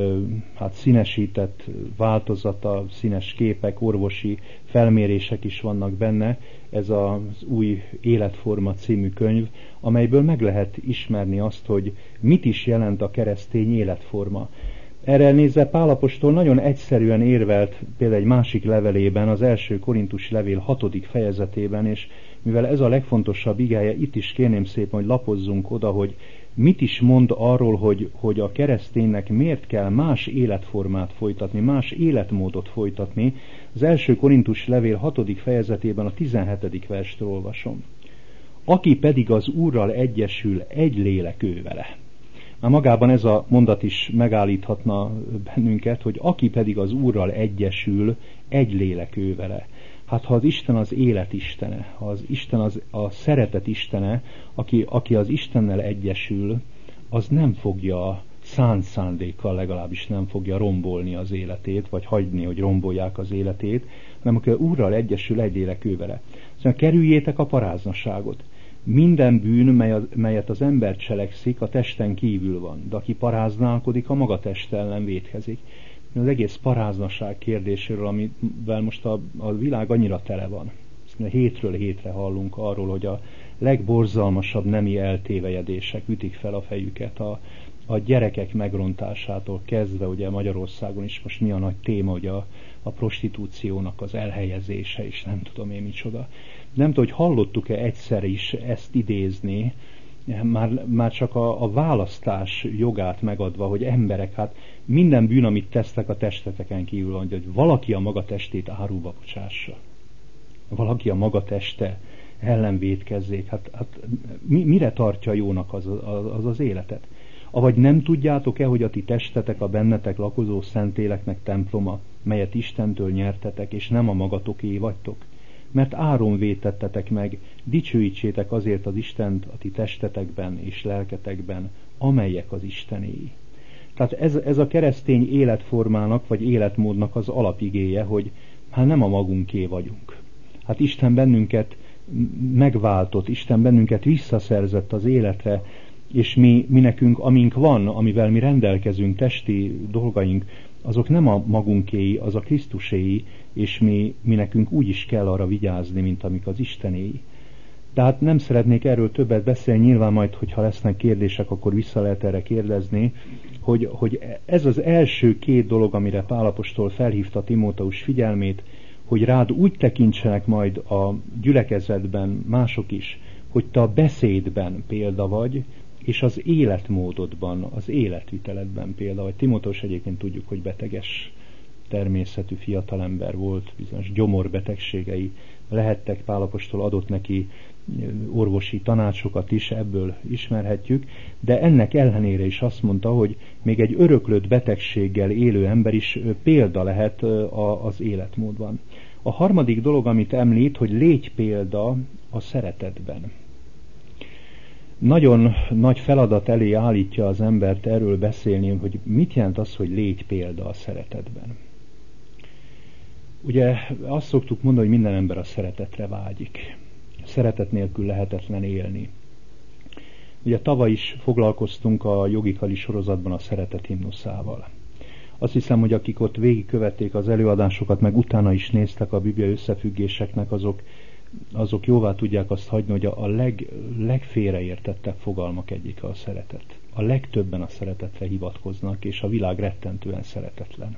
színesített változata, színes képek, orvosi felmérések is vannak benne. Ez az új életforma című könyv, amelyből meg lehet ismerni azt, hogy mit is jelent a keresztény életforma. Erre nézve Pál apostol nagyon egyszerűen érvelt például egy másik levelében, az 1. Korintusi levél 6. fejezetében, és mivel ez a legfontosabb igeje, itt is kérném szépen, hogy lapozzunk oda, hogy mit is mond arról, hogy a kereszténynek miért kell más életformát folytatni, más életmódot folytatni. Az 1. Korintus levél 6. fejezetében a 17. verstől olvasom. Aki pedig az Úrral egyesül, egy lélek ő vele. Már magában ez a mondat is megállíthatna bennünket, hogy aki pedig az Úrral egyesül, egy lélek ő vele. Hát ha az Isten az élet istene, ha az Isten a szeretet istene, aki az Istennel egyesül, az nem fogja szánt szándékkal legalábbis nem fogja rombolni az életét, vagy hagyni, hogy rombolják az életét, hanem aki Úrral egyesül, egy lélek ő vele. Szóval kerüljétek a paráznaságot. Minden bűn, melyet az ember cselekszik, a testen kívül van, de aki paráználkodik, a maga teste ellen vétkezik. Az egész paráznaság kérdéséről, amivel most a világ annyira tele van. Hétről hétre hallunk arról, hogy a legborzalmasabb nemi eltévejedések ütik fel a fejüket, a gyerekek megrontásától kezdve, ugye Magyarországon is most mi a nagy téma, hogy a prostitúciónak az elhelyezése, és nem tudom én micsoda. Nem tudom, hogy hallottuk-e egyszer is ezt idézni, már csak a választás jogát megadva, hogy emberek, hát minden bűn, amit tesztek, a testeteken kívül van, hogy valaki a maga testét áruba bocsássa. Valaki a maga teste ellen vétkezzék. Hát mire tartja jónak az életet? Avagy nem tudjátok-e, hogy a ti testetek a bennetek lakozó szentéleknek temploma, melyet Istentől nyertetek, és nem a magatoké vagytok? Mert áron vétettetek meg, dicsőítsétek azért az Istent a ti testetekben és lelketekben, amelyek az Istenéi. Tehát ez a keresztény életformának, vagy életmódnak az alapigéje, hogy hát nem a magunké vagyunk. Hát Isten bennünket megváltott, Isten bennünket visszaszerzett az életre, és mi nekünk, amink van, amivel mi rendelkezünk, testi dolgaink, azok nem a magunkéi, az a Krisztuséi, és mi nekünk úgy is kell arra vigyázni, mint amik az Istenéi. Tehát nem szeretnék erről többet beszélni, nyilván majd, hogyha lesznek kérdések, akkor vissza lehet erre kérdezni, hogy ez az első két dolog, amire Pál apostol felhívta Timóteus figyelmét, hogy rád úgy tekintsenek majd a gyülekezetben mások is, hogy te a beszédben példa vagy, és az életmódodban, az életviteledben példa vagy. Timóteus egyébként tudjuk, hogy beteges természetű fiatalember volt, bizonyos gyomorbetegségei lehettek, Pál apostol adott neki orvosi tanácsokat is, ebből ismerhetjük, de ennek ellenére is azt mondta, hogy még egy öröklött betegséggel élő ember is példa lehet az életmódban. A harmadik dolog, amit említ, hogy légy példa a szeretetben. Nagyon nagy feladat elé állítja az embert erről beszélni, hogy mit jelent az, hogy légy példa a szeretetben. Ugye azt szoktuk mondani, hogy minden ember a szeretetre vágyik. Szeretet nélkül lehetetlen élni. Ugye tavaly is foglalkoztunk a Jogikali sorozatban a szeretet himnuszával. Azt hiszem, hogy akik ott végigkövették az előadásokat, meg utána is néztek a Biblia összefüggéseknek, azok jóvá tudják azt hagyni, hogy a legfélreértettebb fogalmak egyike a szeretet. A legtöbben a szeretetre hivatkoznak, és a világ rettentően szeretetlen.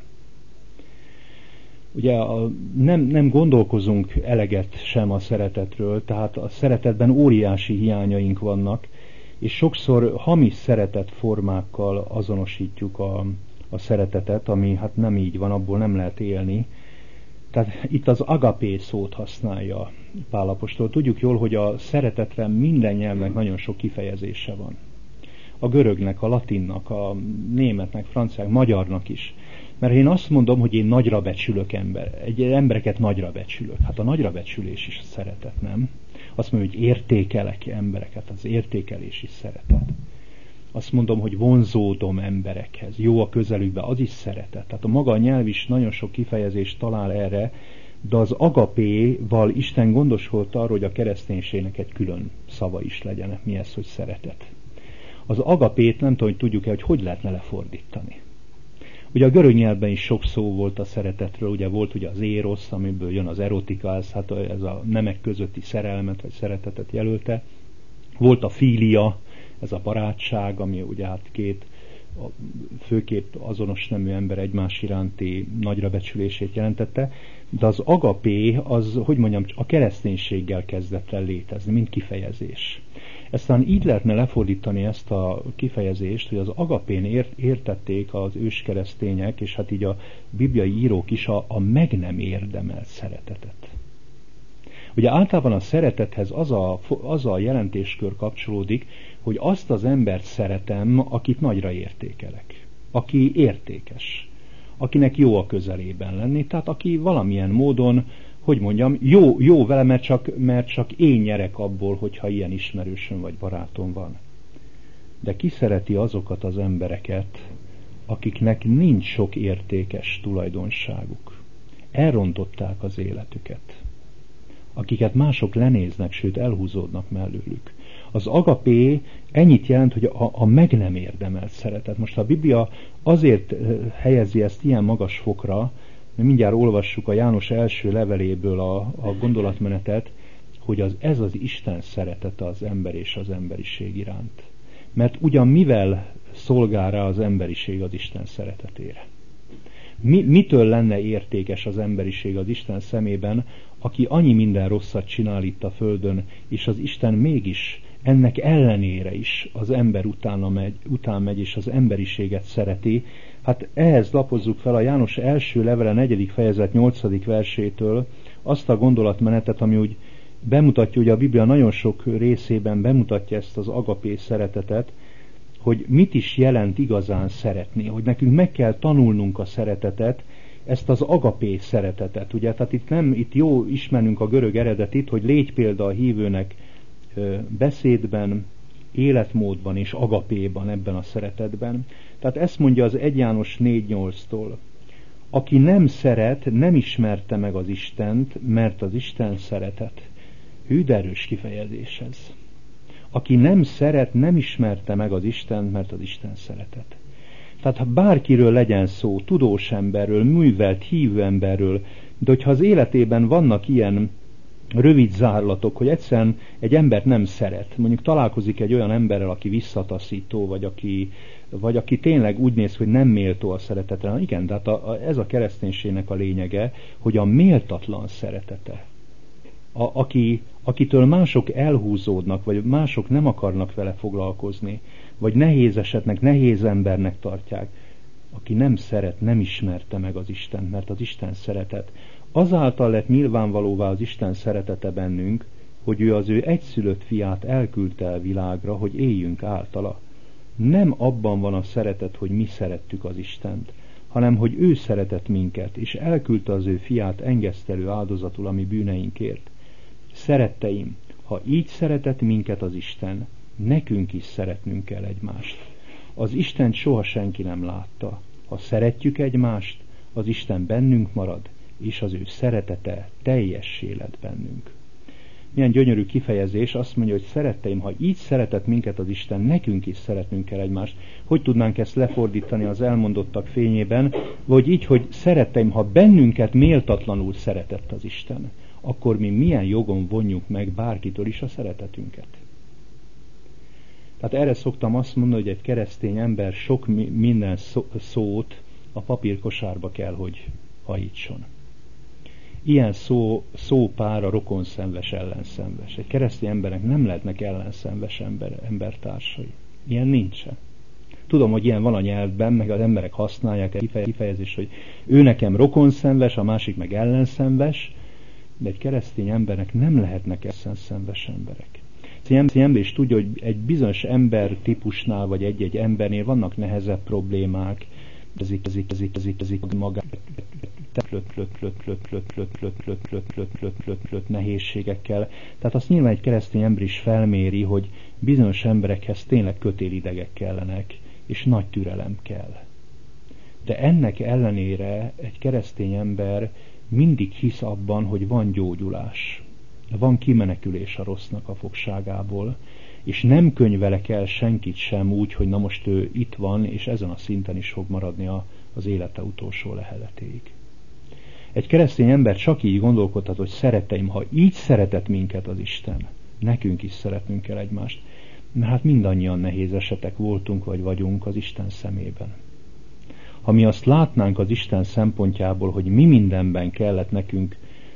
Ugye nem gondolkozunk eleget sem a szeretetről, tehát a szeretetben óriási hiányaink vannak, és sokszor hamis szeretetformákkal azonosítjuk a szeretetet, ami hát nem így van, abból nem lehet élni. Tehát itt az agapé szót használja Pál apostol. Tudjuk jól, hogy a szeretetre minden nyelvnek nagyon sok kifejezése van. a görögnek, a latinnak, a németnek, franciának, magyarnak is. Mert én azt mondom, hogy én nagyra becsülök embereket nagyra becsülök. Hát a nagyra becsülés is szeretet, nem? Azt mondom, hogy értékelek embereket, az értékelés is szeretet. Azt mondom, hogy vonzódom emberekhez, jó a közelükbe, az is szeretet. Tehát a maga a nyelv is nagyon sok kifejezést talál erre, de az agapéval Isten gondoskodott arról, hogy a kereszténységnek egy külön szava is legyen. Mi ez, hogy szeretet? Az agapét nem tudom, hogy tudjuk-e, hogy lehetne lefordítani. Ugye a görög nyelvben is sok szó volt a szeretetről, ugye volt ugye az érosz, amiből jön az erotika, hát ez a nemek közötti szerelmet vagy szeretetet jelölte. Volt a filia, ez a barátság, ami ugye hát főképp azonos nemű ember egymás iránti nagyra becsülését jelentette, de az agapé az, hogy mondjam, a kereszténységgel kezdett el létezni, mint kifejezés. Aztán így lehetne lefordítani ezt a kifejezést, hogy az agapén értették az őskeresztények, és hát így a bibliai írók is a meg nem érdemelt szeretetet. Ugye általában a szeretethez az a jelentéskör kapcsolódik, hogy azt az embert szeretem, akit nagyra értékelek. Aki értékes. Akinek jó a közelében lenni. Tehát aki valamilyen módon, hogy mondjam, jó vele, mert csak én nyerek abból, hogyha ilyen ismerősöm vagy barátom van. De ki szereti azokat az embereket, akiknek nincs sok értékes tulajdonságuk? Elrontották az életüket. Akiket mások lenéznek, sőt elhúzódnak mellőlük. Az agapé ennyit jelent, hogy a meg nem érdemelt szeretet. Most a Biblia azért helyezi ezt ilyen magas fokra, mert mindjárt olvassuk a János első leveléből a gondolatmenetet, hogy ez az Isten szeretete az ember és az emberiség iránt. Mert ugyan mivel szolgál rá az emberiség az Isten szeretetére? Mitől lenne értékes az emberiség az Isten szemében, aki annyi minden rosszat csinál itt a földön, és az Isten mégis ennek ellenére is az ember után megy, és az emberiséget szereti. Hát ehhez lapozzuk fel a János első levele 4. fejezet 8. versétől azt a gondolatmenetet, ami úgy bemutatja, hogy a Biblia nagyon sok részében bemutatja ezt az agapé szeretetet, hogy mit is jelent igazán szeretni, hogy nekünk meg kell tanulnunk a szeretetet, ezt az agapé szeretetet, ugye, tehát itt jó ismernünk a görög eredetit, hogy légy példa a hívőnek beszédben, életmódban és agapéban, ebben a szeretetben. Tehát ezt mondja az 1 János 4:8-tól. Aki nem szeret, nem ismerte meg az Istent, mert az Isten szeretet. Hű, de erős kifejezés ez. Aki nem szeret, nem ismerte meg az Istent, mert az Isten szeretet. Tehát ha bárkiről legyen szó, tudós emberről, művelt, hívő emberről, de hogyha az életében vannak ilyen rövid zárlatok, hogy egyszerűen egy embert nem szeret, mondjuk találkozik egy olyan emberrel, aki visszataszító, vagy aki tényleg úgy néz, hogy nem méltó a szeretetre. Igen, de hát ez a kereszténységnek a lényege, hogy a méltatlan szeretete, akitől mások elhúzódnak, vagy mások nem akarnak vele foglalkozni, vagy nehéz esetnek, nehéz embernek tartják, aki nem szeret, nem ismerte meg az Istent, mert az Isten szeretet. Azáltal lett nyilvánvalóvá az Isten szeretete bennünk, hogy ő az ő egyszülött fiát elküldte el világra, hogy éljünk általa. Nem abban van a szeretet, hogy mi szerettük az Istent, hanem hogy ő szeretett minket, és elküldte az ő fiát engesztelő áldozatul a mi bűneinkért. Szeretteim, ha így szeretett minket az Isten, nekünk is szeretnünk kell egymást. Az Istent soha senki nem látta. Ha szeretjük egymást, az Isten bennünk marad, és az ő szeretete teljessé lett bennünk. Milyen gyönyörű kifejezés, azt mondja, hogy szeretteim, ha így szeretett minket az Isten, nekünk is szeretnünk kell egymást. Hogy tudnánk ezt lefordítani az elmondottak fényében? Vagy így, hogy szeretteim, ha bennünket méltatlanul szeretett az Isten, akkor mi milyen jogon vonjuk meg bárkitől is a szeretetünket? Tehát erre szoktam azt mondani, hogy egy keresztény ember sok minden szót a papírkosárba kell, hogy hajítson. Ilyen szópár a rokonszenves, ellenszenves. Egy keresztény embernek nem lehetnek ellenszenves embertársai. Ilyen nincsen. Tudom, hogy ilyen van a nyelvben, meg az emberek használják egy kifejezést, hogy ő nekem rokonszenves, a másik meg ellenszenves, de egy keresztény embernek nem lehetnek ellenszenves emberek. és tudja, hogy egy bizonyos embertípusnál, vagy egy-egy embernél vannak nehezebb problémák, magát nehézségekkel. Tehát azt nyilván egy keresztény ember is felméri, hogy bizonyos emberekhez tényleg kötélidegek kellenek, és nagy türelem kell. De ennek ellenére egy keresztény ember mindig hisz abban, hogy van gyógyulás, van kimenekülés a rossznak a fogságából, és nem könyvelek el senkit sem úgy, hogy na most ő itt van, és ezen a szinten is fog maradni az élete utolsó leheletéig. Egy keresztény ember csak így gondolkodhat, hogy szeretteim, ha így szeretett minket az Isten, nekünk is szeretnünk kell egymást, mert hát mindannyian nehéz esetek voltunk, vagy vagyunk az Isten szemében. Ha mi azt látnánk az Isten szempontjából, hogy mi mindenben kellett nekünk,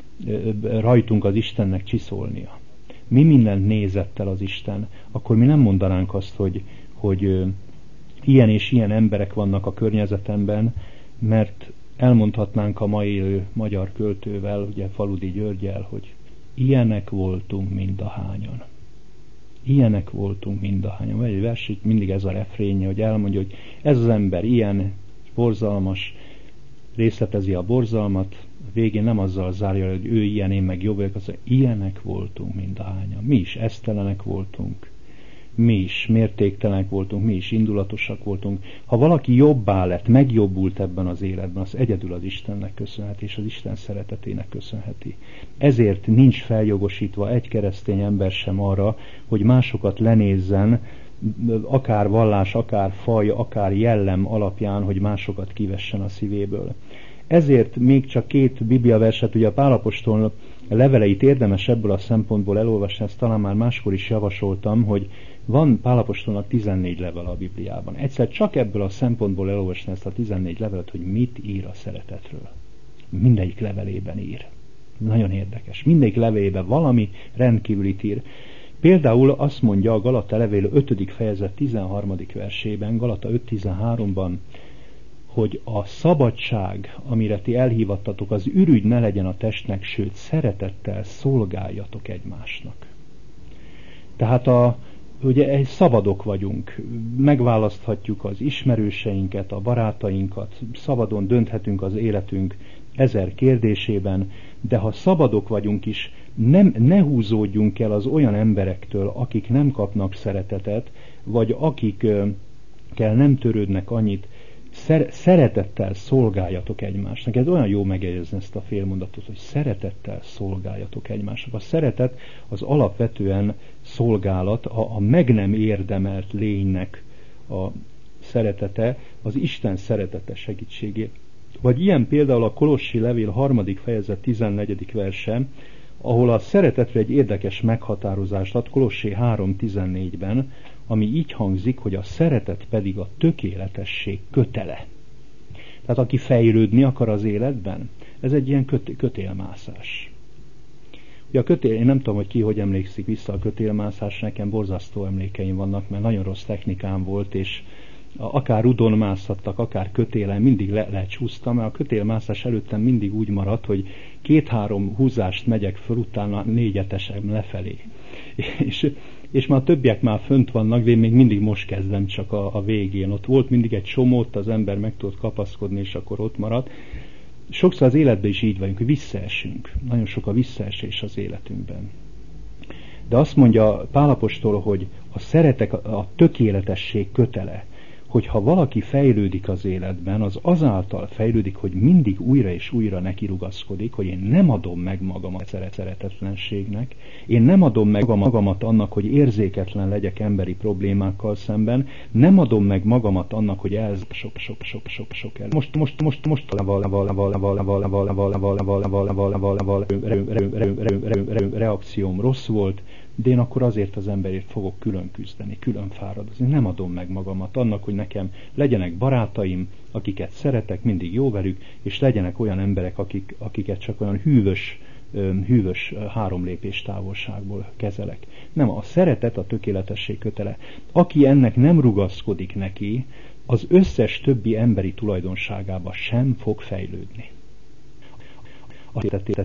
rajtunk az Istennek csiszolnia, mi mindent nézett el az Isten, akkor mi nem mondanánk azt, hogy ilyen és ilyen emberek vannak a környezetemben, mert elmondhatnánk a mai élő magyar költővel, ugye Faludi Györgyel, hogy ilyenek voltunk mindahányan. Ilyenek voltunk mindahányan. Egy vers, mindig ez a refrénye, hogy elmondja, hogy ez az ember ilyen, borzalmas, részletezi a borzalmat, a végén nem azzal zárja, hogy ő ilyen, én meg jobb vagyok, az, hogy ilyenek voltunk mindahányan. Mi is esztelenek voltunk, mi is mértéktelenek voltunk, mi is indulatosak voltunk. Ha valaki jobbá lett, megjobbult ebben az életben, az egyedül az Istennek köszönheti, és az Isten szeretetének köszönheti. Ezért nincs feljogosítva egy keresztény ember sem arra, hogy másokat lenézzen, akár vallás, akár faj, akár jellem alapján, hogy másokat kivessen a szívéből. Ezért még csak 2 bibliaverset, ugye a Pál apostol leveleit érdemes ebből a szempontból elolvasni, ezt talán már máskor is javasoltam, hogy van Pál apostolnak 14 level a Bibliában. Egyszer csak ebből a szempontból elolvasni ezt a 14 levelet, hogy mit ír a szeretetről. Mindegyik levelében ír. Nagyon érdekes. Mindegyik levelében valami rendkívülit ír. Például azt mondja a Galata levél 5. fejezet 13. versében, Galata 5.13-ban, hogy a szabadság, amire ti elhívattatok, az ürügy ne legyen a testnek, sőt, szeretettel szolgáljatok egymásnak. Tehát ugye szabadok vagyunk, megválaszthatjuk az ismerőseinket, a barátainkat, szabadon dönthetünk az életünk 1000 kérdésében, de ha szabadok vagyunk is, ne húzódjunk el az olyan emberektől, akik nem kapnak szeretetet, vagy akikkel nem törődnek annyit, szeretettel szolgáljatok egymásnak. Ez olyan jó megjegyezni ezt a félmondatot, hogy szeretettel szolgáljatok egymásnak. A szeretet az alapvetően szolgálat, a meg nem érdemelt lénynek a szeretete, az Isten szeretete segítségét. Vagy ilyen például a Kolossi levél 3. fejezet 14. verse, ahol a szeretetre egy érdekes meghatározást ad Kolossé 3.14-ben, ami így hangzik, hogy a szeretet pedig a tökéletesség kötele. Tehát aki fejlődni akar az életben, ez egy ilyen kötélmászás. Ugye én nem tudom, hogy ki hogy emlékszik vissza a kötélmászás, nekem borzasztó emlékeim vannak, mert nagyon rossz technikám volt, és akár rudon mászhattak, akár kötélen, mindig lecsúsztam, mert a kötélmászás előttem mindig úgy maradt, hogy 2-3 húzást megyek föl, utána 4-et esem lefelé. És már a többiek már fönt vannak, de én még mindig most kezdem csak a végén. Ott volt mindig egy csomót, az ember meg tudott kapaszkodni, és akkor ott maradt. Sokszor az életben is így vagyunk, hogy visszaesünk. Nagyon sok a visszaesés az életünkben. De azt mondja Pál apostol, hogy a szeretet a tökéletesség kötele, hogyha valaki fejlődik az életben, az azáltal fejlődik, hogy mindig újra és újra neki rugaszkodik, hogy én nem adom meg magamat szeretetlenségnek, én nem adom meg magamat annak, hogy érzéketlen legyek emberi problémákkal szemben, nem adom meg magamat annak, hogy sok el. Most reakcióm rossz volt, de én akkor azért az emberért fogok külön küzdeni, külön fáradozni. Nem adom meg magamat annak, hogy nekem legyenek barátaim, akiket szeretek, mindig jó velük, és legyenek olyan emberek, akiket csak olyan hűvös 3 lépés távolságból kezelek. Nem, a szeretet a tökéletesség kötele. Aki ennek nem rugaszkodik neki, az összes többi emberi tulajdonságába sem fog fejlődni. a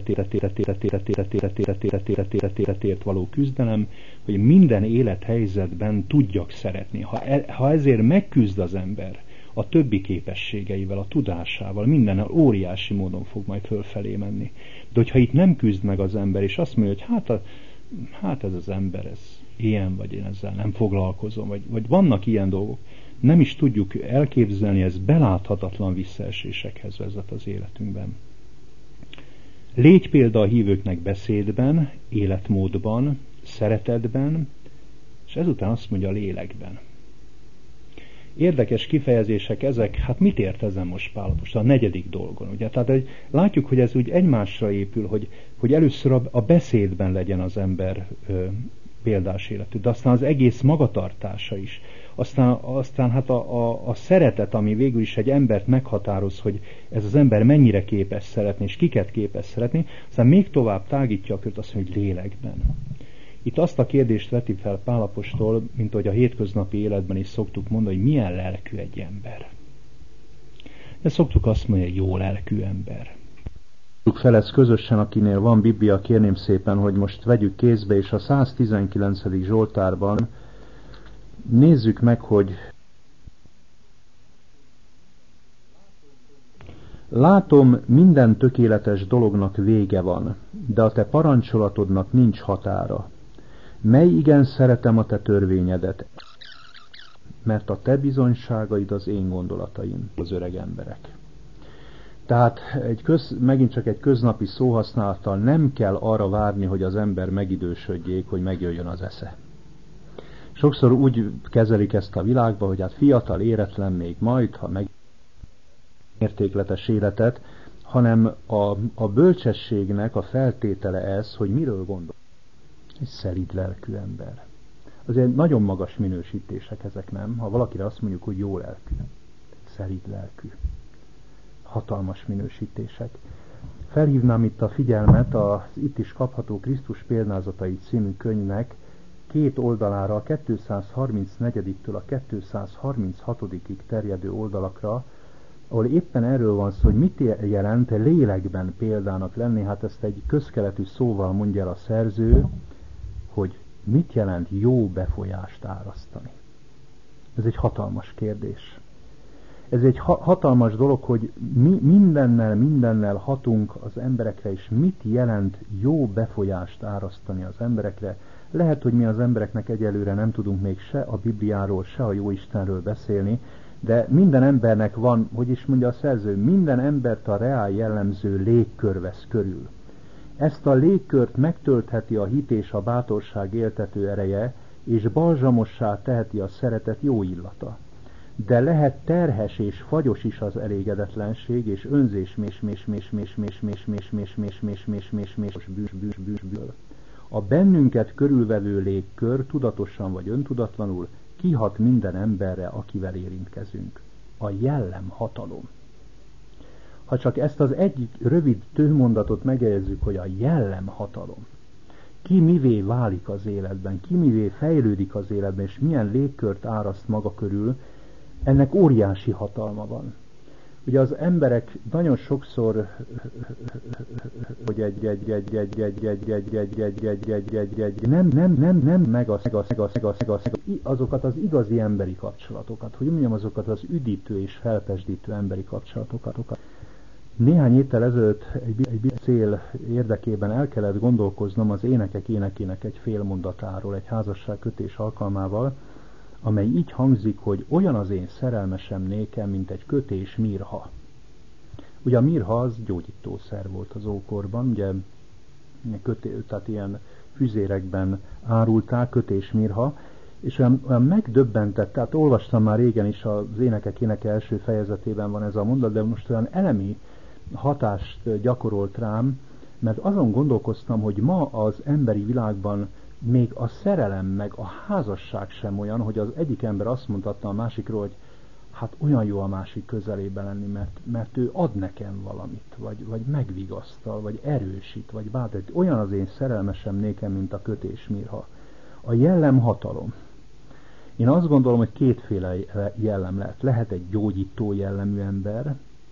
téretért való küzdelem, hogy minden élethelyzetben tudjak szeretni. Ha ezért megküzd az ember a többi képességeivel, a tudásával, mindennel óriási módon fog majd fölfelé menni. De hogyha itt nem küzd meg az ember, és azt mondja, hogy hát ez az ember, ez ilyen, vagy én ezzel nem foglalkozom, vagy vannak ilyen dolgok, nem is tudjuk elképzelni, ez beláthatatlan visszaesésekhez vezet az életünkben. Légy példa a hívőknek beszédben, életmódban, szeretetben, és ezután azt mondja lélekben. Érdekes kifejezések ezek, hát mit ért ezen most Pál apostol? A 4. dolgon, ugye? Tehát látjuk, hogy ez úgy egymásra épül, hogy először a beszédben legyen az ember példás életű, de aztán az egész magatartása is. Aztán hát a szeretet, ami végül is egy embert meghatároz, hogy ez az ember mennyire képes szeretni, és kiket képes szeretni, aztán még tovább tágítja a kört, azt mondja, hogy lélekben. Itt azt a kérdést veti fel Pál apostol, mint ahogy a hétköznapi életben is szoktuk mondani, hogy milyen lelkű egy ember. De szoktuk azt mondani, hogy jó lelkű ember. Fel ezt közösen, akinél van Biblia, kérném szépen, hogy most vegyük kézbe, és a 119. Zsoltárban nézzük meg, hogy látom, minden tökéletes dolognak vége van, de a te parancsolatodnak nincs határa. Mely igen szeretem a te törvényedet, mert a te bizonyságaid az én gondolataim, az öreg emberek. Tehát megint csak egy köznapi szóhasználattal nem kell arra várni, hogy az ember megidősödjék, hogy megjöjjön az esze. Sokszor úgy kezelik ezt a világba, hogy hát fiatal, éretlen még majd, ha meg értékletes életet, hanem a bölcsességnek a feltétele ez, hogy miről gondol. Egy szelíd lelkű ember. Azért nagyon magas minősítések ezek, nem? Ha valakire azt mondjuk, hogy jó lelkű, szelíd lelkű. Hatalmas minősítések. Felhívnám itt a figyelmet az itt is kapható Krisztus példázatai című könyvnek 2 oldalára, a 234-től a 236-ig terjedő oldalakra, ahol éppen erről van szó, hogy mit jelent lélekben példának lenni. Hát ezt egy közkeletű szóval mondja el a szerző, hogy mit jelent jó befolyást árasztani. Ez egy hatalmas kérdés. Ez egy hatalmas dolog, hogy mi mindennel hatunk az emberekre, és mit jelent jó befolyást árasztani az emberekre. Lehet, hogy mi az embereknek egyelőre nem tudunk még se a Bibliáról, se a Jóistenről beszélni, de minden embernek van, hogy is mondja a szerző, minden embert a reál jellemző légkör vesz körül. Ezt a légkört megtöltheti a hit és a bátorság éltető ereje, és balzsamossá teheti a szeretet jó illata. De lehet terhes és fagyos is az elégedetlenség, és önzés bűsből. A bennünket körülvevő légkör tudatosan vagy öntudatlanul kihat minden emberre, akivel érintkezünk. A jellem hatalom. Ha csak ezt az egyik rövid tőmondatot megjegyezzük, hogy a jellem hatalom. Ki mivé válik az életben, ki mivé fejlődik az életben, és milyen légkört áraszt maga körül, ennek óriási hatalma van. Ugye az emberek nagyon sokszor, hogy nem azokat az igazi emberi kapcsolatokat, hogy mondjam, azokat az üdítő és felpesdítő emberi kapcsolatokat. Néhány héttel ezelőtt egy cél érdekében el kellett gondolkoznom az Énekek énekének egy félmondatáról, egy házasságkötés alkalmával, amely így hangzik, hogy olyan az én szerelmesem nékem, mint egy kötés mirha. Ugye a mirha az gyógyítószer volt az ókorban, ugye tehát ilyen füzérekben árulták, kötés mirha, és olyan megdöbbentett, tehát olvastam már régen is, az Énekek éneke első fejezetében van ez a mondat, de most olyan elemi hatást gyakorolt rám, mert azon gondolkoztam, hogy ma az emberi világban még a szerelem meg a házasság sem olyan, hogy az egyik ember azt mondhatna a másikról, hogy hát olyan jó a másik közelében lenni, mert ő ad nekem valamit, vagy megvigasztal, vagy erősít, vagy bátorít. Olyan az én szerelmesem nékem, mint a kötésmirha. A jellem hatalom. Én azt gondolom, hogy kétféle jellem lehet. Lehet egy gyógyító jellemű ember,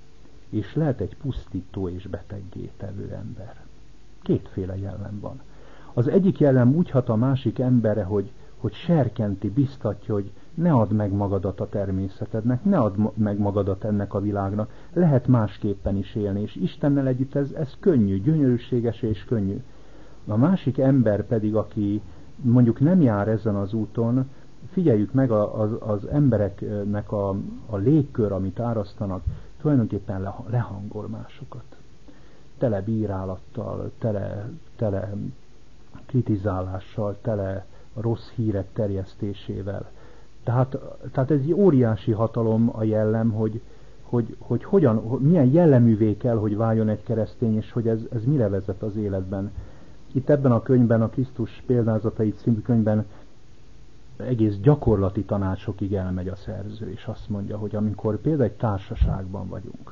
és lehet egy pusztító és beteggé tevő ember. Kétféle jellem van. Az egyik jellem úgy hat a másik emberre, hogy serkenti, biztatja, hogy ne add meg magadat a természetednek, ne add meg magadat ennek a világnak, lehet másképpen is élni, és Istennel együtt ez könnyű, gyönyörűséges és könnyű. A másik ember pedig, aki mondjuk nem jár ezen az úton, figyeljük meg az embereknek a légkör, amit árasztanak, tulajdonképpen lehangol másokat. Tele bírálattal, tele kritizálással, tele rossz hírek terjesztésével. Tehát ez egy óriási hatalom a jellem, hogy milyen jelleművé kell, hogy váljon egy keresztény, és hogy ez mire vezet az életben. Itt ebben a könyvben, a Krisztus példázatait című könyvben egész gyakorlati tanácsokig elmegy a szerző, és azt mondja, hogy amikor például egy társaságban vagyunk,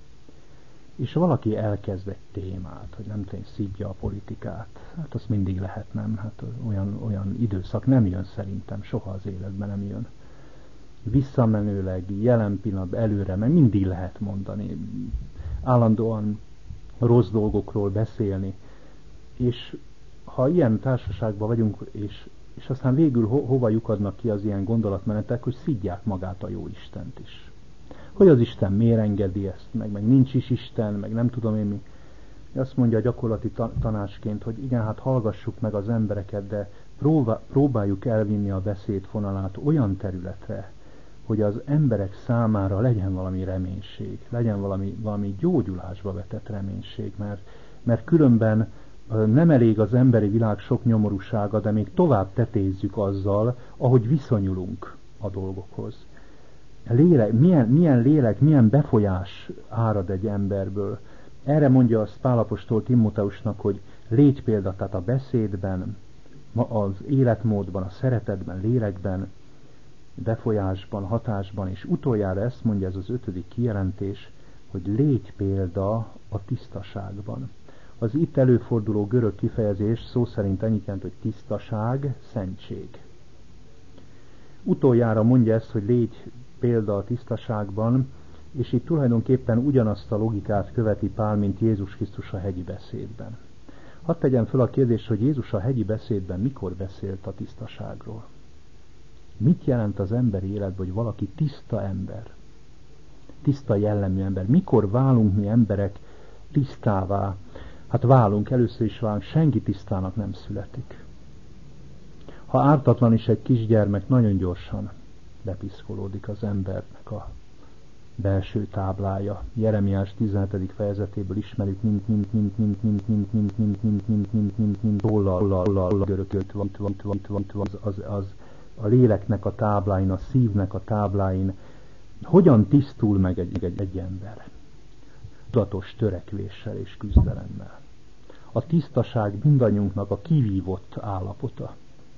és valaki elkezd egy témát, hogy nem tudom, szidja a politikát, hát az mindig lehet, nem? Hát olyan időszak nem jön szerintem, soha az életben nem jön. Visszamenőleg, jelen pillanatban, előre, mert mindig lehet mondani, állandóan rossz dolgokról beszélni, és ha ilyen társaságban vagyunk, és aztán végül hova lyukadnak ki az ilyen gondolatmenetek, hogy szidják magát a jó Istent is. Hogy az Isten miért engedi ezt, meg nincs is Isten, meg nem tudom én mi. Azt mondja a gyakorlati tanácsként, hogy igen, hát hallgassuk meg az embereket, de próbáljuk elvinni a beszédfonalát olyan területre, hogy az emberek számára legyen valami reménység, legyen valami gyógyulásba vetett reménység, mert különben nem elég az emberi világ sok nyomorúsága, de még tovább tetézzük azzal, ahogy viszonyulunk a dolgokhoz. Milyen lélek, milyen befolyás árad egy emberből. Erre mondja azt Pál apostol Timóteusnak, hogy légy példa, tehát a beszédben, az életmódban, a szeretetben, lélekben, befolyásban, hatásban, és utoljára ezt mondja ez az 5. kijelentés, hogy légy példa a tisztaságban. Az itt előforduló görög kifejezés szó szerint ennyit jelent, hogy tisztaság, szentség. Utoljára mondja ezt, hogy légy példa a tisztaságban, és itt tulajdonképpen ugyanazt a logikát követi Pál, mint Jézus Krisztus a hegyi beszédben. Hadd tegyem föl a kérdést, hogy Jézus a hegyi beszédben mikor beszélt a tisztaságról? Mit jelent az emberi életben, hogy valaki tiszta ember? Tiszta jellemű ember. Mikor válunk mi emberek tisztává? Hát válunk, először is válunk, senki tisztának nem születik. Ha ártatlan is egy kisgyermek, nagyon gyorsan bepiszkolódik az embernek a belső táblája. Jeremiás 17. fejezetéből ismerjük, mint tollal görökölt az a léleknek a tábláin, a szívnek a tábláin. Hogyan tisztul meg egy ember? Tudatos törekvéssel és küzdelemmel. A tisztaság mindannyiunknak a kivívott állapota.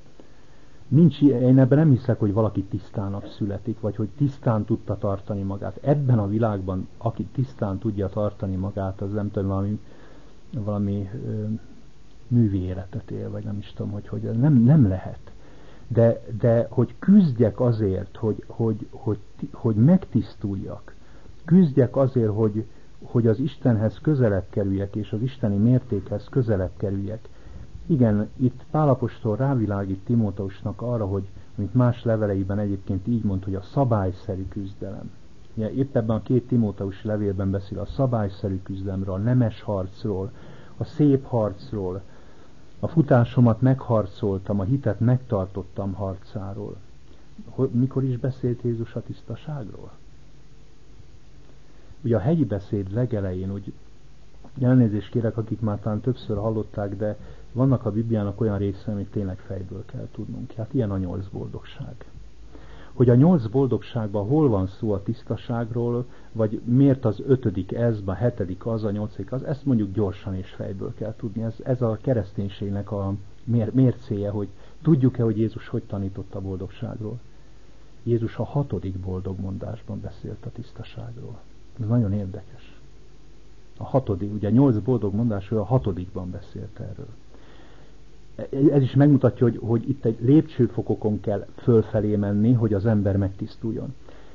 Én ebben nem hiszek, hogy valaki tisztának születik, vagy hogy tisztán tudta tartani magát. Ebben a világban, aki tisztán tudja tartani magát, az nem tudom, valami művi életet él, vagy nem is tudom, hogy nem lehet. De hogy küzdjek azért, hogy megtisztuljak, küzdjek azért, hogy az Istenhez közelebb kerüljek, és az isteni mértékhez közelebb kerüljek. Igen, itt Pál apostol rávilágít Timóteusnak arra, hogy amit más leveleiben egyébként így mond, hogy a szabályszerű küzdelem. Ugye, épp ebben a 2 Timóteusi levélben beszél a szabályszerű küzdelemről, a nemes harcról, a szép harcról, a futásomat megharcoltam, a hitet megtartottam harcáról. Mikor is beszélt Jézus a tisztaságról? Ugye a hegyi beszéd legelején, úgy elnézést kérek, akik már talán többször hallották, de vannak a Bibliának olyan része, amit tényleg fejből kell tudnunk. Hát ilyen a 8 boldogság. Hogy a 8 boldogságban hol van szó a tisztaságról, vagy miért az 5. ez, a 7. az, a 8. az, ezt mondjuk gyorsan és fejből kell tudni. Ez a kereszténységnek a mércéje, hogy tudjuk-e, hogy Jézus hogy tanított a boldogságról. Jézus a 6. boldogmondásban beszélt a tisztaságról. Ez nagyon érdekes. A 6. ugye 8 boldogmondásról a 6. beszélt erről. Ez is megmutatja, hogy itt egy lépcsőfokokon kell fölfelé menni, hogy az ember megtisztuljon.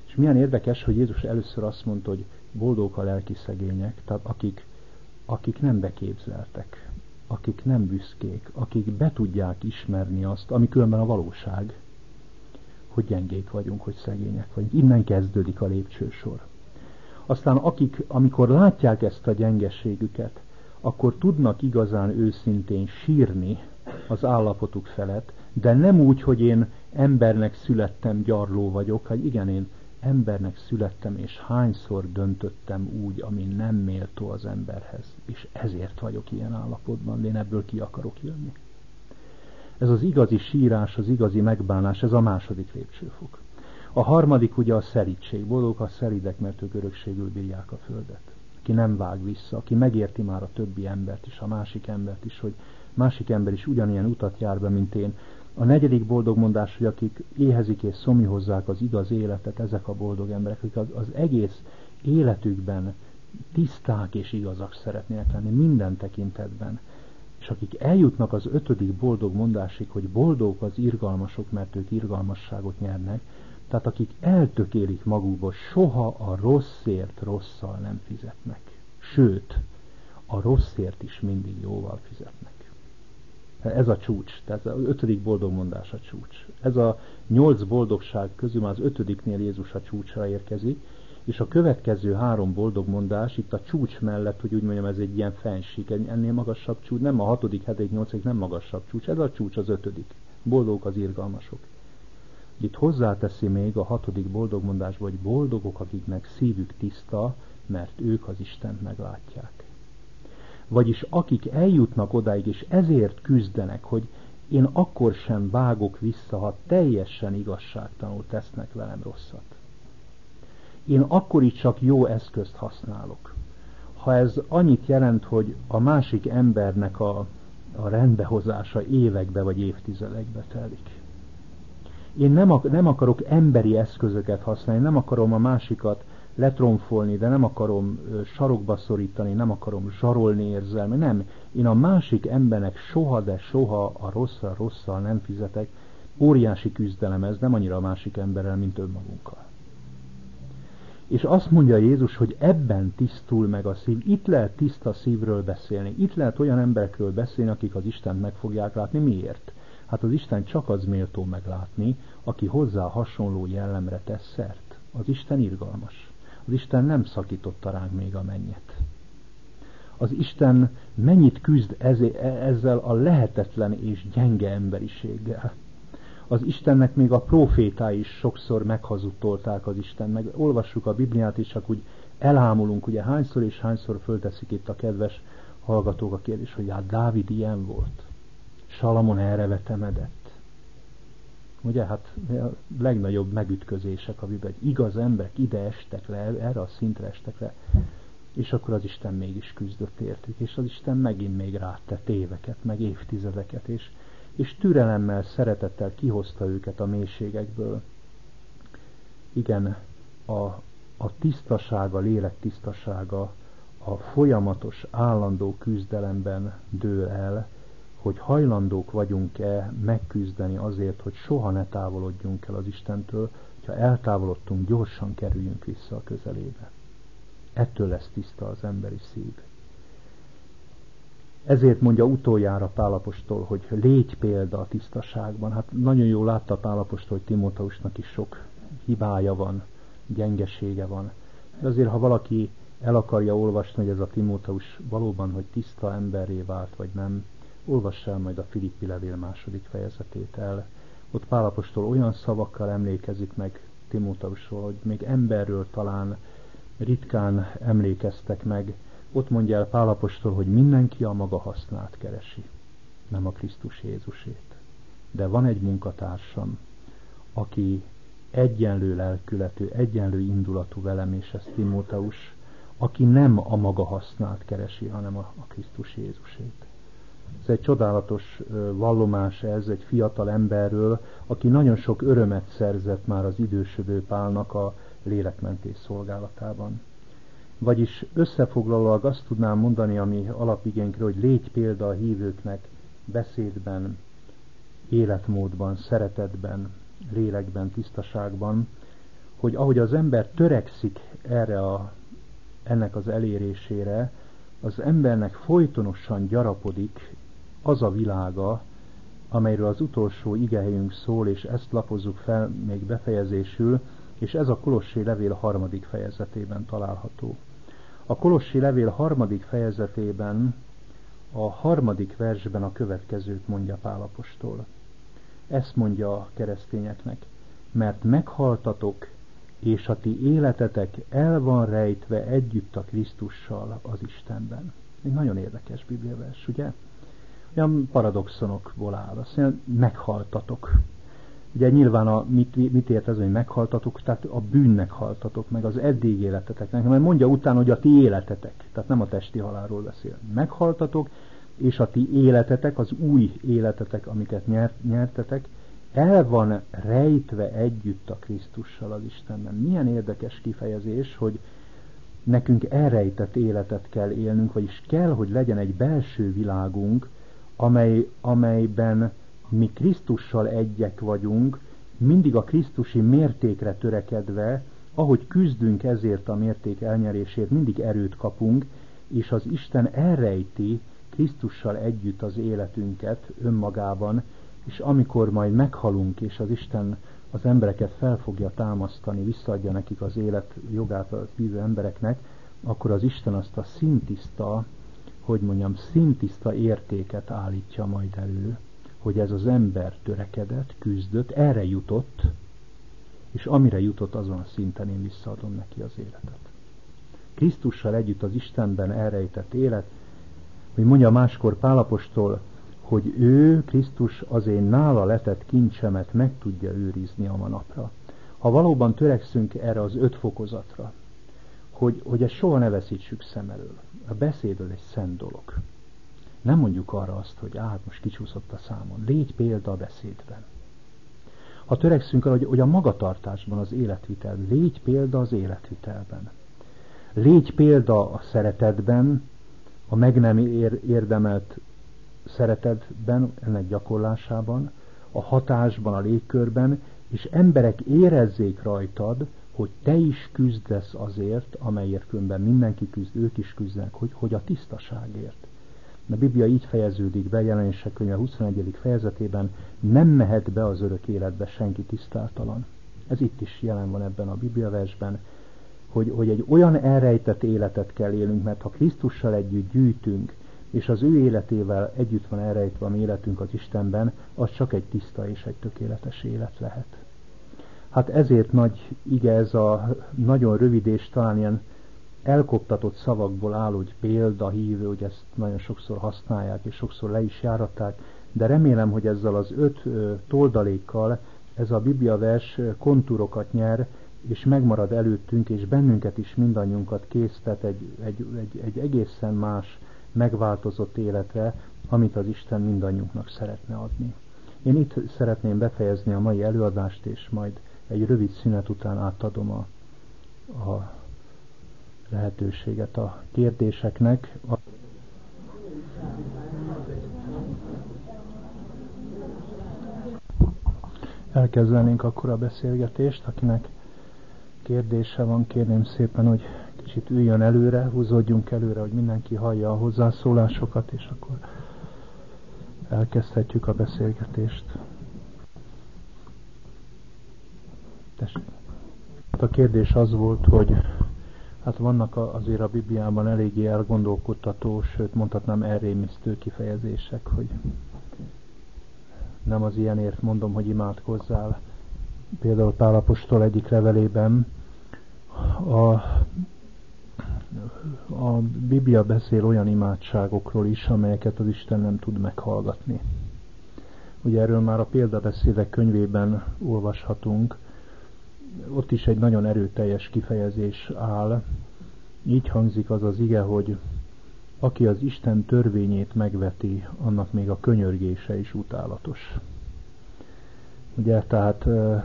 És milyen érdekes, hogy Jézus először azt mondta, hogy boldogok a lelki szegények, tehát akik nem beképzeltek, akik nem büszkék, akik be tudják ismerni azt, ami különben a valóság, hogy gyengék vagyunk, hogy szegények vagyunk. Innen kezdődik a lépcsősor. Aztán akik, amikor látják ezt a gyengeségüket, akkor tudnak igazán őszintén sírni az állapotuk felett, de nem úgy, hogy én embernek születtem, gyarló vagyok, hogy igen, én embernek születtem, és hányszor döntöttem úgy, ami nem méltó az emberhez, és ezért vagyok ilyen állapotban, de én ebből ki akarok jönni. Ez az igazi sírás, az igazi megbánás, ez a második lépcsőfok. A harmadik ugye a szelídség. Boldogok a szelídek, mert ők örökségül bírják a földet. Aki nem vág vissza, aki megérti már a többi embert is, a másik embert is, hogy másik ember is ugyanilyen utat jár be, mint én. A negyedik boldog mondás, hogy akik éhezik és szomjhozzák az igaz életet, ezek a boldog emberek, akik az egész életükben tiszták és igazak szeretnének lenni minden tekintetben. És akik eljutnak az ötödik boldog mondásig, hogy boldogok az irgalmasok, mert ők irgalmasságot nyernek, tehát akik eltökélik magukból, soha a rosszért rosszal nem fizetnek. Sőt, a rosszért is mindig jóval fizetnek. Ez a csúcs, tehát az ötödik boldog mondás a csúcs. Ez a 8 boldogság közül már az ötödiknél Jézus a csúcsra érkezik, és a következő 3 boldog mondás itt a csúcs mellett, hogy úgy mondjam, ez egy ilyen fensík, ennél magasabb csúcs, nem a 6., 7., 8. nem magasabb csúcs, ez a csúcs az 5. Boldogok az irgalmasok. Itt hozzáteszi még a 6. boldog mondásba, hogy boldogok, akiknek szívük tiszta, mert ők az Istent meglátják. Vagyis akik eljutnak odáig, és ezért küzdenek, hogy én akkor sem vágok vissza, ha teljesen igazságtalanul tesznek velem rosszat. Én akkor is csak jó eszközt használok. Ha ez annyit jelent, hogy a másik embernek a rendbehozása évekbe vagy évtizedekbe telik. Én nem akarok emberi eszközöket használni, nem akarom a másikat letromfolni, de nem akarom sarokba szorítani, nem akarom zsarolni érzelmi, nem. Én a másik embernek soha, de soha a rosszal nem fizetek. Óriási küzdelem ez, nem annyira a másik emberrel, mint önmagunkkal. És azt mondja Jézus, hogy ebben tisztul meg a szív. Itt lehet tiszta szívről beszélni. Itt lehet olyan emberekről beszélni, akik az Istent meg fogják látni. Miért? Hát az Isten csak az méltó meglátni, aki hozzá hasonló jellemre tesz szert. Az Isten irgalmas. Az Isten nem szakította ránk még a mennyet. Az Isten mennyit küzd ezzel a lehetetlen és gyenge emberiséggel. Az Istennek még a prófétái is sokszor meghazudtolták az Isten. Meg olvassuk a Bibliát, és csak úgy elámulunk, ugye hányszor és hányszor fölteszik itt a kedves hallgatók a kérdés, hogy hát Dávid ilyen volt. Salamon erre vetemedett. Ugye, hát a legnagyobb megütközések a Bibliában, hogy igaz emberek ide estek le, erre a szintre estek le, és akkor az Isten mégis küzdött értük, és az Isten megint még rátett éveket, meg évtizedeket, és türelemmel, szeretettel kihozta őket a mélységekből. Igen, a tisztasága, a lélek tisztasága a folyamatos, állandó küzdelemben dől el, hogy hajlandók vagyunk-e megküzdeni azért, hogy soha ne távolodjunk el az Istentől, ha eltávolodtunk, gyorsan kerüljünk vissza a közelébe. Ettől lesz tiszta az emberi szív. Ezért mondja utoljára Pál apostol, hogy légy példa a tisztaságban. Hát nagyon jól látta Pál apostol, hogy Timóteusnak is sok hibája van, gyengesége van. De azért, ha valaki el akarja olvasni, hogy ez a Timóteus valóban, hogy tiszta emberré vált, vagy nem, olvass el majd a Filippi levél 2. fejezetét el. Ott Pál apostol olyan szavakkal emlékezik meg Timóteusról, hogy még emberről talán ritkán emlékeztek meg. Ott mondja el Pál apostol, hogy mindenki a maga hasznát keresi, nem a Krisztus Jézusét. De van egy munkatársam, aki egyenlő lelkületű, egyenlő indulatú velem, és ez Timóteus, aki nem a maga hasznát keresi, hanem a Krisztus Jézusét. Ez egy csodálatos vallomás ez egy fiatal emberről, aki nagyon sok örömet szerzett már az idősödő Pálnak a lélekmentés szolgálatában. Vagyis összefoglalóan azt tudnám mondani, ami alapigénkről, hogy légy példa a hívőknek beszédben, életmódban, szeretetben, lélekben, tisztaságban, hogy ahogy az ember törekszik ennek az elérésére, az embernek folytonosan gyarapodik az a világa, amelyről az utolsó igehelyünk szól, és ezt lapozzuk fel még befejezésül, és ez a Kolossi levél 3. fejezetében található. A Kolossi levél 3. fejezetében a 3. versben a következőt mondja Pál apostol. Ezt mondja a keresztényeknek: mert meghaltatok, és a ti életetek el van rejtve együtt a Krisztussal az Istenben. Egy nagyon érdekes bibliavers, ugye? Olyan paradoxonokból áll. Azt mondja, meghaltatok. Ugye nyilván mit ért ez, hogy meghaltatok? Tehát a bűnnek haltatok, meg az eddig életeteknek. Mert mondja utána, hogy a ti életetek. Tehát nem a testi halálról beszél. Meghaltatok, és a ti életetek, az új életetek, amiket nyertetek, el van rejtve együtt a Krisztussal az Istenben. Milyen érdekes kifejezés, hogy nekünk elrejtett életet kell élnünk, vagyis kell, hogy legyen egy belső világunk, amelyben mi Krisztussal egyek vagyunk, mindig a krisztusi mértékre törekedve, ahogy küzdünk ezért a mérték elnyerésért, mindig erőt kapunk, és az Isten elrejti Krisztussal együtt az életünket önmagában, és amikor majd meghalunk, és az Isten az embereket fel fogja támasztani, visszaadja nekik az élet jogát az hívő embereknek, akkor az Isten azt a színtiszta értéket állítja majd elő, hogy ez az ember törekedett, küzdött, erre jutott, és amire jutott, azon a szinten én visszaadom neki az életet. Krisztussal együtt az Istenben elrejtett élet, hogy mondja máskor Pál apostol, hogy ő, Krisztus, az én nála letett kincsemet meg tudja őrizni a manapra. Ha valóban törekszünk erre az 5 fokozatra, hogy ezt soha ne veszítsük szem elől. A beszéd az egy szent dolog. Nem mondjuk arra azt, hogy most kicsúszott a számon. Légy példa a beszédben. Ha törekszünk arra, hogy a magatartásban, az életvitelben, légy példa az életvitelben. Légy példa a szeretetben, a meg nem érdemelt szeretetben, ennek gyakorlásában, a hatásban, a légkörben, és emberek érezzék rajtad, hogy te is küzdesz azért, amelyért különben mindenki küzd, ők is küzdenek, hogy a tisztaságért. A Biblia így fejeződik be, Jelenések könyve 21. fejezetében, nem mehet be az örök életbe senki tisztátalan. Ez itt is jelen van ebben a Bibliaversben, hogy egy olyan elrejtett életet kell élnünk, mert ha Krisztussal együtt gyűjtünk, és az ő életével együtt van elrejtve a mi életünk az Istenben, az csak egy tiszta és egy tökéletes élet lehet. Hát ezért nagy ige ez a nagyon rövid és talán ilyen elkoptatott szavakból áll, hogy példa, hívő, hogy ezt nagyon sokszor használják, és sokszor le is járatták, de remélem, hogy ezzel az 5 toldalékkal ez a bibliavers kontúrokat nyer, és megmarad előttünk, és bennünket is, mindannyiunkat késztet egy egészen más, megváltozott életre, amit az Isten mindannyiunknak szeretne adni. Én itt szeretném befejezni a mai előadást, és majd egy rövid szünet után átadom a lehetőséget a kérdéseknek. Elkezdenénk akkor a beszélgetést. Akinek kérdése van, kérném szépen, hogy kicsit üljön előre, húzódjunk előre, hogy mindenki hallja a hozzászólásokat, és akkor elkezdhetjük a beszélgetést. Tessék. A kérdés az volt, hogy hát vannak azért a Bibliában eléggé elgondolkodtató, sőt mondhatnám elrémisztő kifejezések, hogy nem az ilyenért mondom, hogy imádkozzál. Például Pál apostol egyik levelében a Biblia beszél olyan imádságokról is, amelyeket az Isten nem tud meghallgatni. Ugye erről már a példabeszédek könyvében olvashatunk, ott is egy nagyon erőteljes kifejezés áll. Így hangzik az az ige, hogy aki az Isten törvényét megveti, annak még a könyörgése is utálatos. Ugye, tehát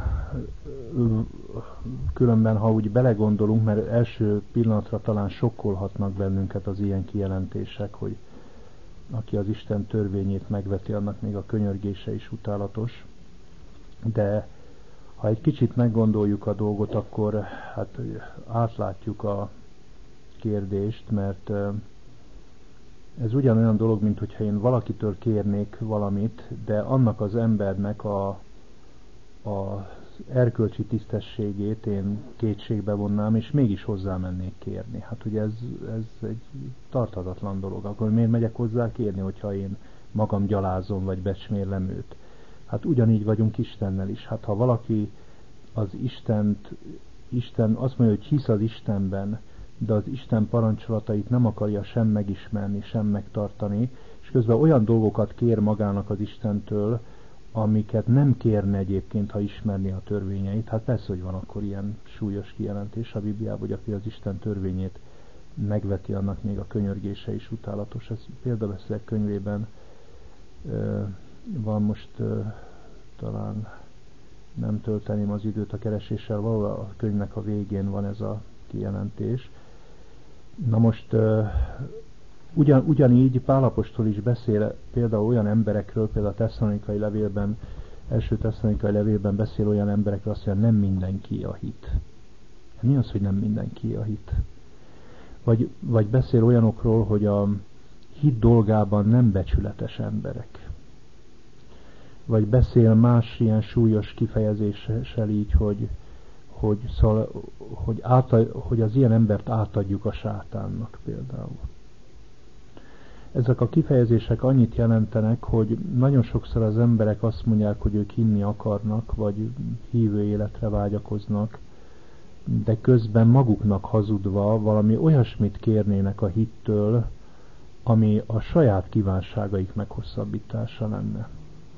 különben, ha úgy belegondolunk, mert első pillanatra talán sokkolhatnak bennünket az ilyen kijelentések, hogy aki az Isten törvényét megveti, annak még a könyörgése is utálatos. De Ha egy kicsit meggondoljuk a dolgot, akkor hát átlátjuk a kérdést, mert ez ugyanolyan dolog, mint hogyha én valakitől kérnék valamit, de annak az embernek az erkölcsi tisztességét én kétségbe vonnám, és mégis hozzá mennék kérni. Hát ugye ez egy tarthatatlan dolog. Akkor miért megyek hozzá kérni, hogyha én magam gyalázom, vagy becsmérlem őt? Hát ugyanígy vagyunk Istennel is. Hát ha valaki az Isten azt mondja, hogy hisz az Istenben, de az Isten parancsolatait nem akarja sem megismerni, sem megtartani, és közben olyan dolgokat kér magának az Istentől, amiket nem kérne egyébként, ha ismerni a törvényeit. Hát persze, hogy van akkor ilyen súlyos kijelentés a Bibliában, hogy aki az Isten törvényét megveti, annak még a könyörgése is utálatos. Ez Példabeszédek könyvében van, most talán nem tölteném az időt a kereséssel, valahol a könyvnek a végén van ez a kijelentés. Na most ugyanígy Pál apostol is beszél például olyan emberekről, például a Tesszalonikai levélben, első Tesszalonikai levélben beszél olyan emberekről, azt mondja, nem mindenki a hit. Mi az, hogy nem mindenki a hit? Vagy beszél olyanokról, hogy a hit dolgában nem becsületes emberek. Vagy beszél más ilyen súlyos kifejezéssel így, hogy az ilyen embert átadjuk a sátánnak például. Ezek a kifejezések annyit jelentenek, hogy nagyon sokszor az emberek azt mondják, hogy ők hinni akarnak, vagy hívő életre vágyakoznak, de közben maguknak hazudva valami olyasmit kérnének a hittől, ami a saját kívánságaik meghosszabbítása lenne.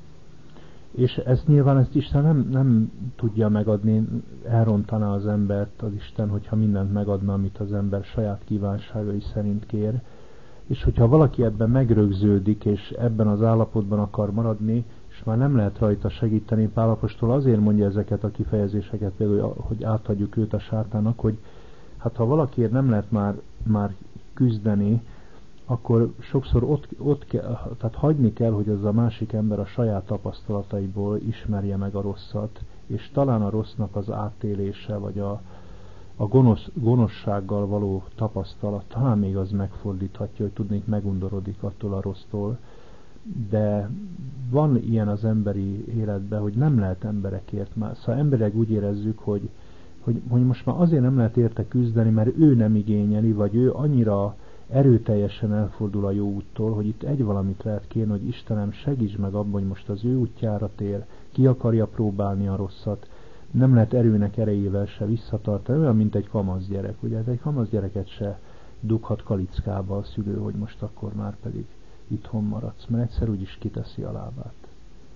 És ezt Isten nem tudja megadni, elrontaná az embert az Isten, hogyha mindent megadna, amit az ember saját kívánságai szerint kér. És hogyha valaki ebben megrögződik, és ebben az állapotban akar maradni, és már nem lehet rajta segíteni, Pál apostol azért mondja ezeket a kifejezéseket, például, hogy átadjuk őt a sátánnak, hogy hát ha valakiért nem lehet már küzdeni, akkor sokszor tehát hagyni kell, hogy az a másik ember a saját tapasztalataiból ismerje meg a rosszat, és talán a rossznak az átélése, vagy a gonoszsággal való tapasztalat, talán még az megfordíthatja, hogy tudnék megundorodik attól a rossztól, de van ilyen az emberi életben, hogy nem lehet emberekért már. Szóval emberek úgy érezzük, hogy most már azért nem lehet érte küzdeni, mert ő nem igényeli, vagy ő annyira erőteljesen elfordul a jó úttól, hogy itt egy valamit lehet kérni, hogy Istenem, segíts meg abban, hogy most az ő útjára tér, ki akarja próbálni a rosszat, nem lehet erőnek erejével se visszatartani, olyan, mint egy kamasz gyerek. Ugye egy kamasz gyereket se dughat kalickába a szülő, hogy most akkor már pedig itthon maradsz, mert egyszer úgyis kiteszi a lábát.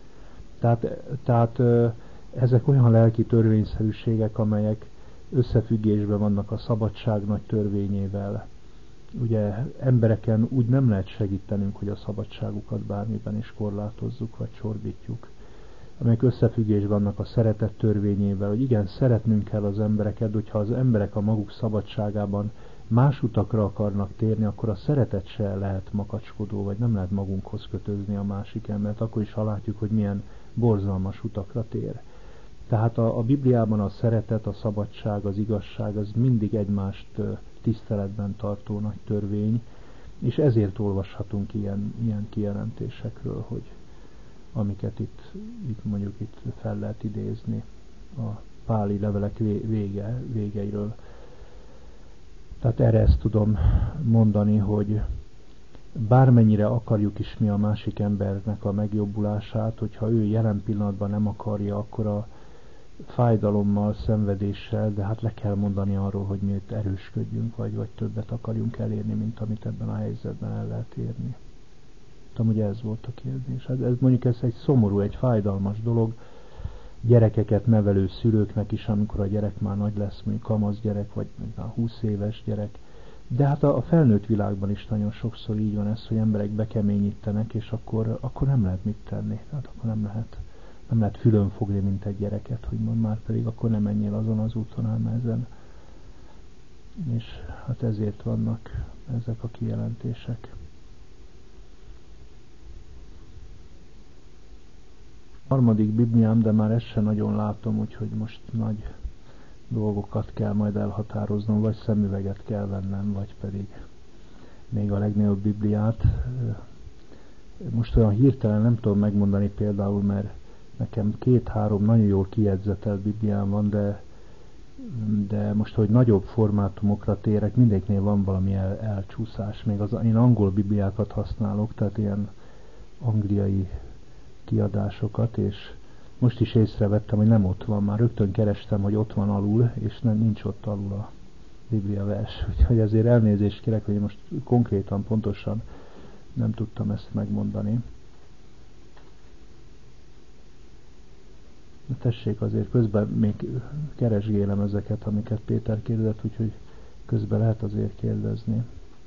Tehát ezek olyan lelki törvényszerűségek, amelyek összefüggésben vannak a szabadság nagy törvényével. Ugye embereken úgy nem lehet segítenünk, hogy a szabadságukat bármiben is korlátozzuk, vagy csorbítjuk, amelyek összefüggésben vannak a szeretet törvényével, hogy igen, szeretnünk kell az embereket, hogyha az emberek a maguk szabadságában más utakra akarnak térni, akkor a szeretet se lehet makacskodó, vagy nem lehet magunkhoz kötözni a másik embert, akkor is ha látjuk, hogy milyen borzalmas utakra tér. Tehát a Bibliában a szeretet, a szabadság, az igazság, az mindig egymást tiszteletben tartó nagy törvény, és ezért olvashatunk ilyen kijelentésekről, hogy amiket itt mondjuk fel lehet idézni a páli levelek végeiről. Tehát erre ezt tudom mondani, hogy bármennyire akarjuk is mi a másik embernek a megjobbulását, hogyha ő jelen pillanatban nem akarja, akkor a fájdalommal, szenvedéssel, de hát le kell mondani arról, hogy mi itt erősködjünk, vagy többet akarjunk elérni, mint amit ebben a helyzetben el lehet érni. Tudom, ugye ez volt a kérdés. Hát ez egy szomorú, egy fájdalmas dolog, gyerekeket nevelő szülőknek is, amikor a gyerek már nagy lesz, mondjuk kamasz gyerek, vagy már 20 éves gyerek. De hát a felnőtt világban is nagyon sokszor így van ez, hogy emberek bekeményítenek, és akkor nem lehet mit tenni. Tehát akkor nem lehet fülön fogni, mint egy gyereket, hogy mond már pedig akkor nem menjél azon az úton, hanem ezen. És hát ezért vannak ezek a kijelentések. Harmadik Bibliám, de már ezt se nagyon látom, úgyhogy most nagy dolgokat kell majd elhatároznom, vagy szemüveget kell vennem, vagy pedig még a legnagyobb Bibliát. Most olyan hirtelen nem tudom megmondani például, mert nekem 2-3 nagyon jól kijegyzetelt Bibliám van, de most, hogy nagyobb formátumokra térek, mindegyiknél van valami elcsúszás. Még én angol Bibliákat használok, tehát ilyen angliai kiadásokat, és most is észrevettem, hogy nem ott van. Már rögtön kerestem, hogy ott van alul, és nincs ott alul a Biblia vers. Úgyhogy ezért elnézést kérek, hogy most konkrétan, pontosan nem tudtam ezt megmondani. Tessék, azért közben még keresgélem ezeket, amiket Péter kérdezett, úgyhogy közben lehet azért kérdezni.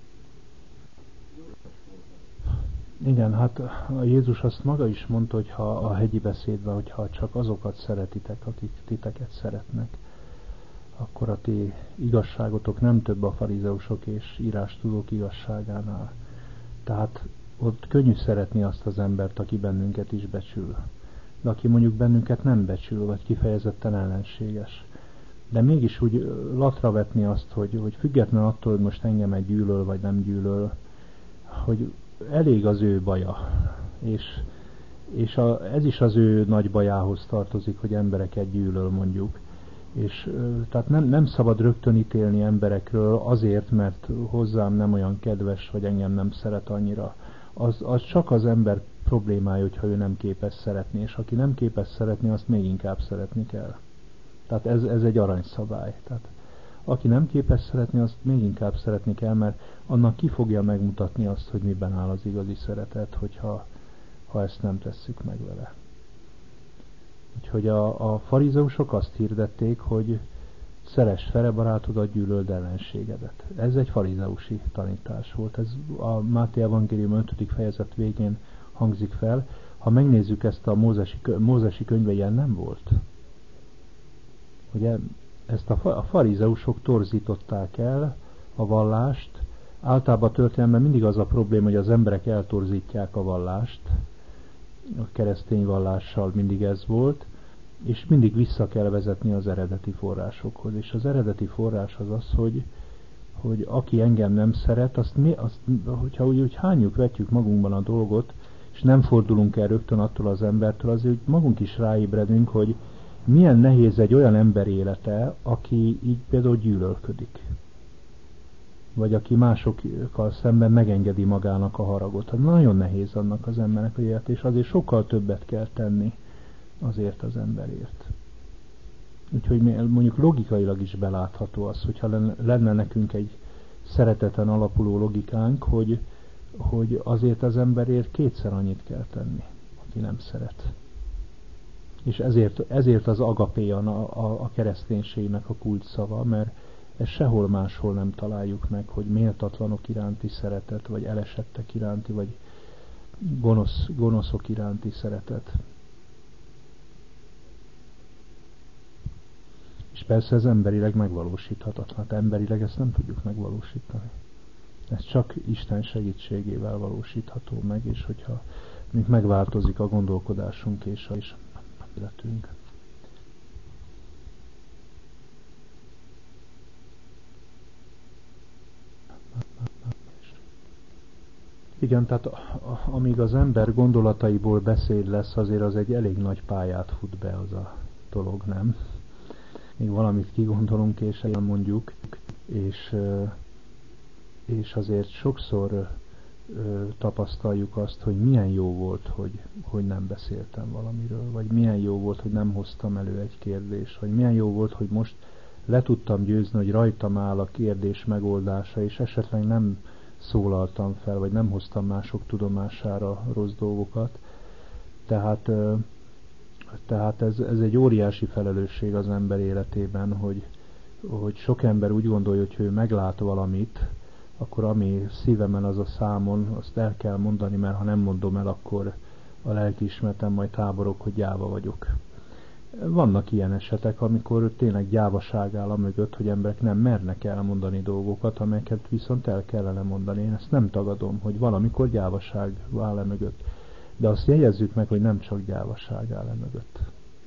Igen, hát a Jézus azt maga is mondta, hogy ha a hegyi beszédben, hogyha csak azokat szeretitek, akik titeket szeretnek, akkor a ti igazságotok nem több a farizeusok és írástudók igazságánál. Tehát ott könnyű szeretni azt az embert, aki bennünket is becsül. De aki mondjuk bennünket nem becsül, vagy kifejezetten ellenséges. De mégis úgy latra vetni azt, hogy független attól, hogy most engem gyűlöl, vagy nem gyűlöl, hogy elég az ő baja. És ez is az ő nagy bajához tartozik, hogy embereket gyűlöl, mondjuk. És tehát nem szabad rögtön ítélni emberekről azért, mert hozzám nem olyan kedves, vagy engem nem szeret annyira. Az csak az ember problémája, hogyha ő nem képes szeretni, és aki nem képes szeretni, azt még inkább szeretni kell. Tehát ez egy aranyszabály. Tehát aki nem képes szeretni, azt még inkább szeretni kell, mert annak ki fogja megmutatni azt, hogy miben áll az igazi szeretet, hogyha ezt nem tesszük meg vele. Úgyhogy a farizeusok azt hirdették, hogy szeress fele barátodat, gyűlöld ellenségedet. Ez egy farizeusi tanítás volt. Ez a Máté Evangélium 5. fejezet végén hangzik fel. Ha megnézzük ezt a Mózesi könyvbe, ilyen nem volt. Ugye ezt a farizeusok torzították el a vallást. Általában a történelemben mindig az a probléma, hogy az emberek eltorzítják a vallást. A keresztény vallással mindig ez volt, és mindig vissza kell vezetni az eredeti forrásokhoz. És az eredeti forrás az, hogy aki engem nem szeret, hogyha úgy hányjuk, vetjük magunkban a dolgot, és nem fordulunk el rögtön attól az embertől, azért magunk is ráébredünk, hogy milyen nehéz egy olyan ember élete, aki így például gyűlölködik. Vagy aki másokkal szemben megengedi magának a haragot. Hát nagyon nehéz annak az embernek a élet, és azért sokkal többet kell tenni azért az emberért. Úgyhogy mondjuk logikailag is belátható az, hogyha lenne nekünk egy szereteten alapuló logikánk, hogy azért az emberért kétszer annyit kell tenni, aki nem szeret. És ezért az agapé a kereszténységnek a kulcsszava, mert ezt sehol máshol nem találjuk meg, hogy méltatlanok iránti szeretet, vagy elesettek iránti, vagy gonoszok iránti szeretet. És persze ez emberileg megvalósíthatatlan. Hát emberileg ezt nem tudjuk megvalósítani. Ez csak Isten segítségével valósítható meg, és hogyha megváltozik a gondolkodásunk és a életünk. Igen, tehát amíg az ember gondolataiból beszéd lesz, azért az egy elég nagy pályát fut be az a dolog, nem? Még valamit kigondolunk és elmondjuk, és azért sokszor tapasztaljuk azt, hogy milyen jó volt, hogy nem beszéltem valamiről, vagy milyen jó volt, hogy nem hoztam elő egy kérdést, vagy milyen jó volt, hogy most le tudtam győzni, hogy rajtam áll a kérdés megoldása, és esetleg nem szólaltam fel, vagy nem hoztam mások tudomására rossz dolgokat. Tehát ez egy óriási felelősség az ember életében, hogy sok ember úgy gondolja, hogy ő meglát valamit, akkor ami szívemen az a számon, azt el kell mondani, mert ha nem mondom el, akkor a lelkiismeretem majd háborog, hogy gyáva vagyok. Vannak ilyen esetek, amikor tényleg gyávaság áll a mögött, hogy emberek nem mernek elmondani dolgokat, amelyeket viszont el kellene mondani. Én ezt nem tagadom, hogy valamikor gyávaság áll mögött. De azt jegyezzük meg, hogy nem csak gyávaság áll mögött,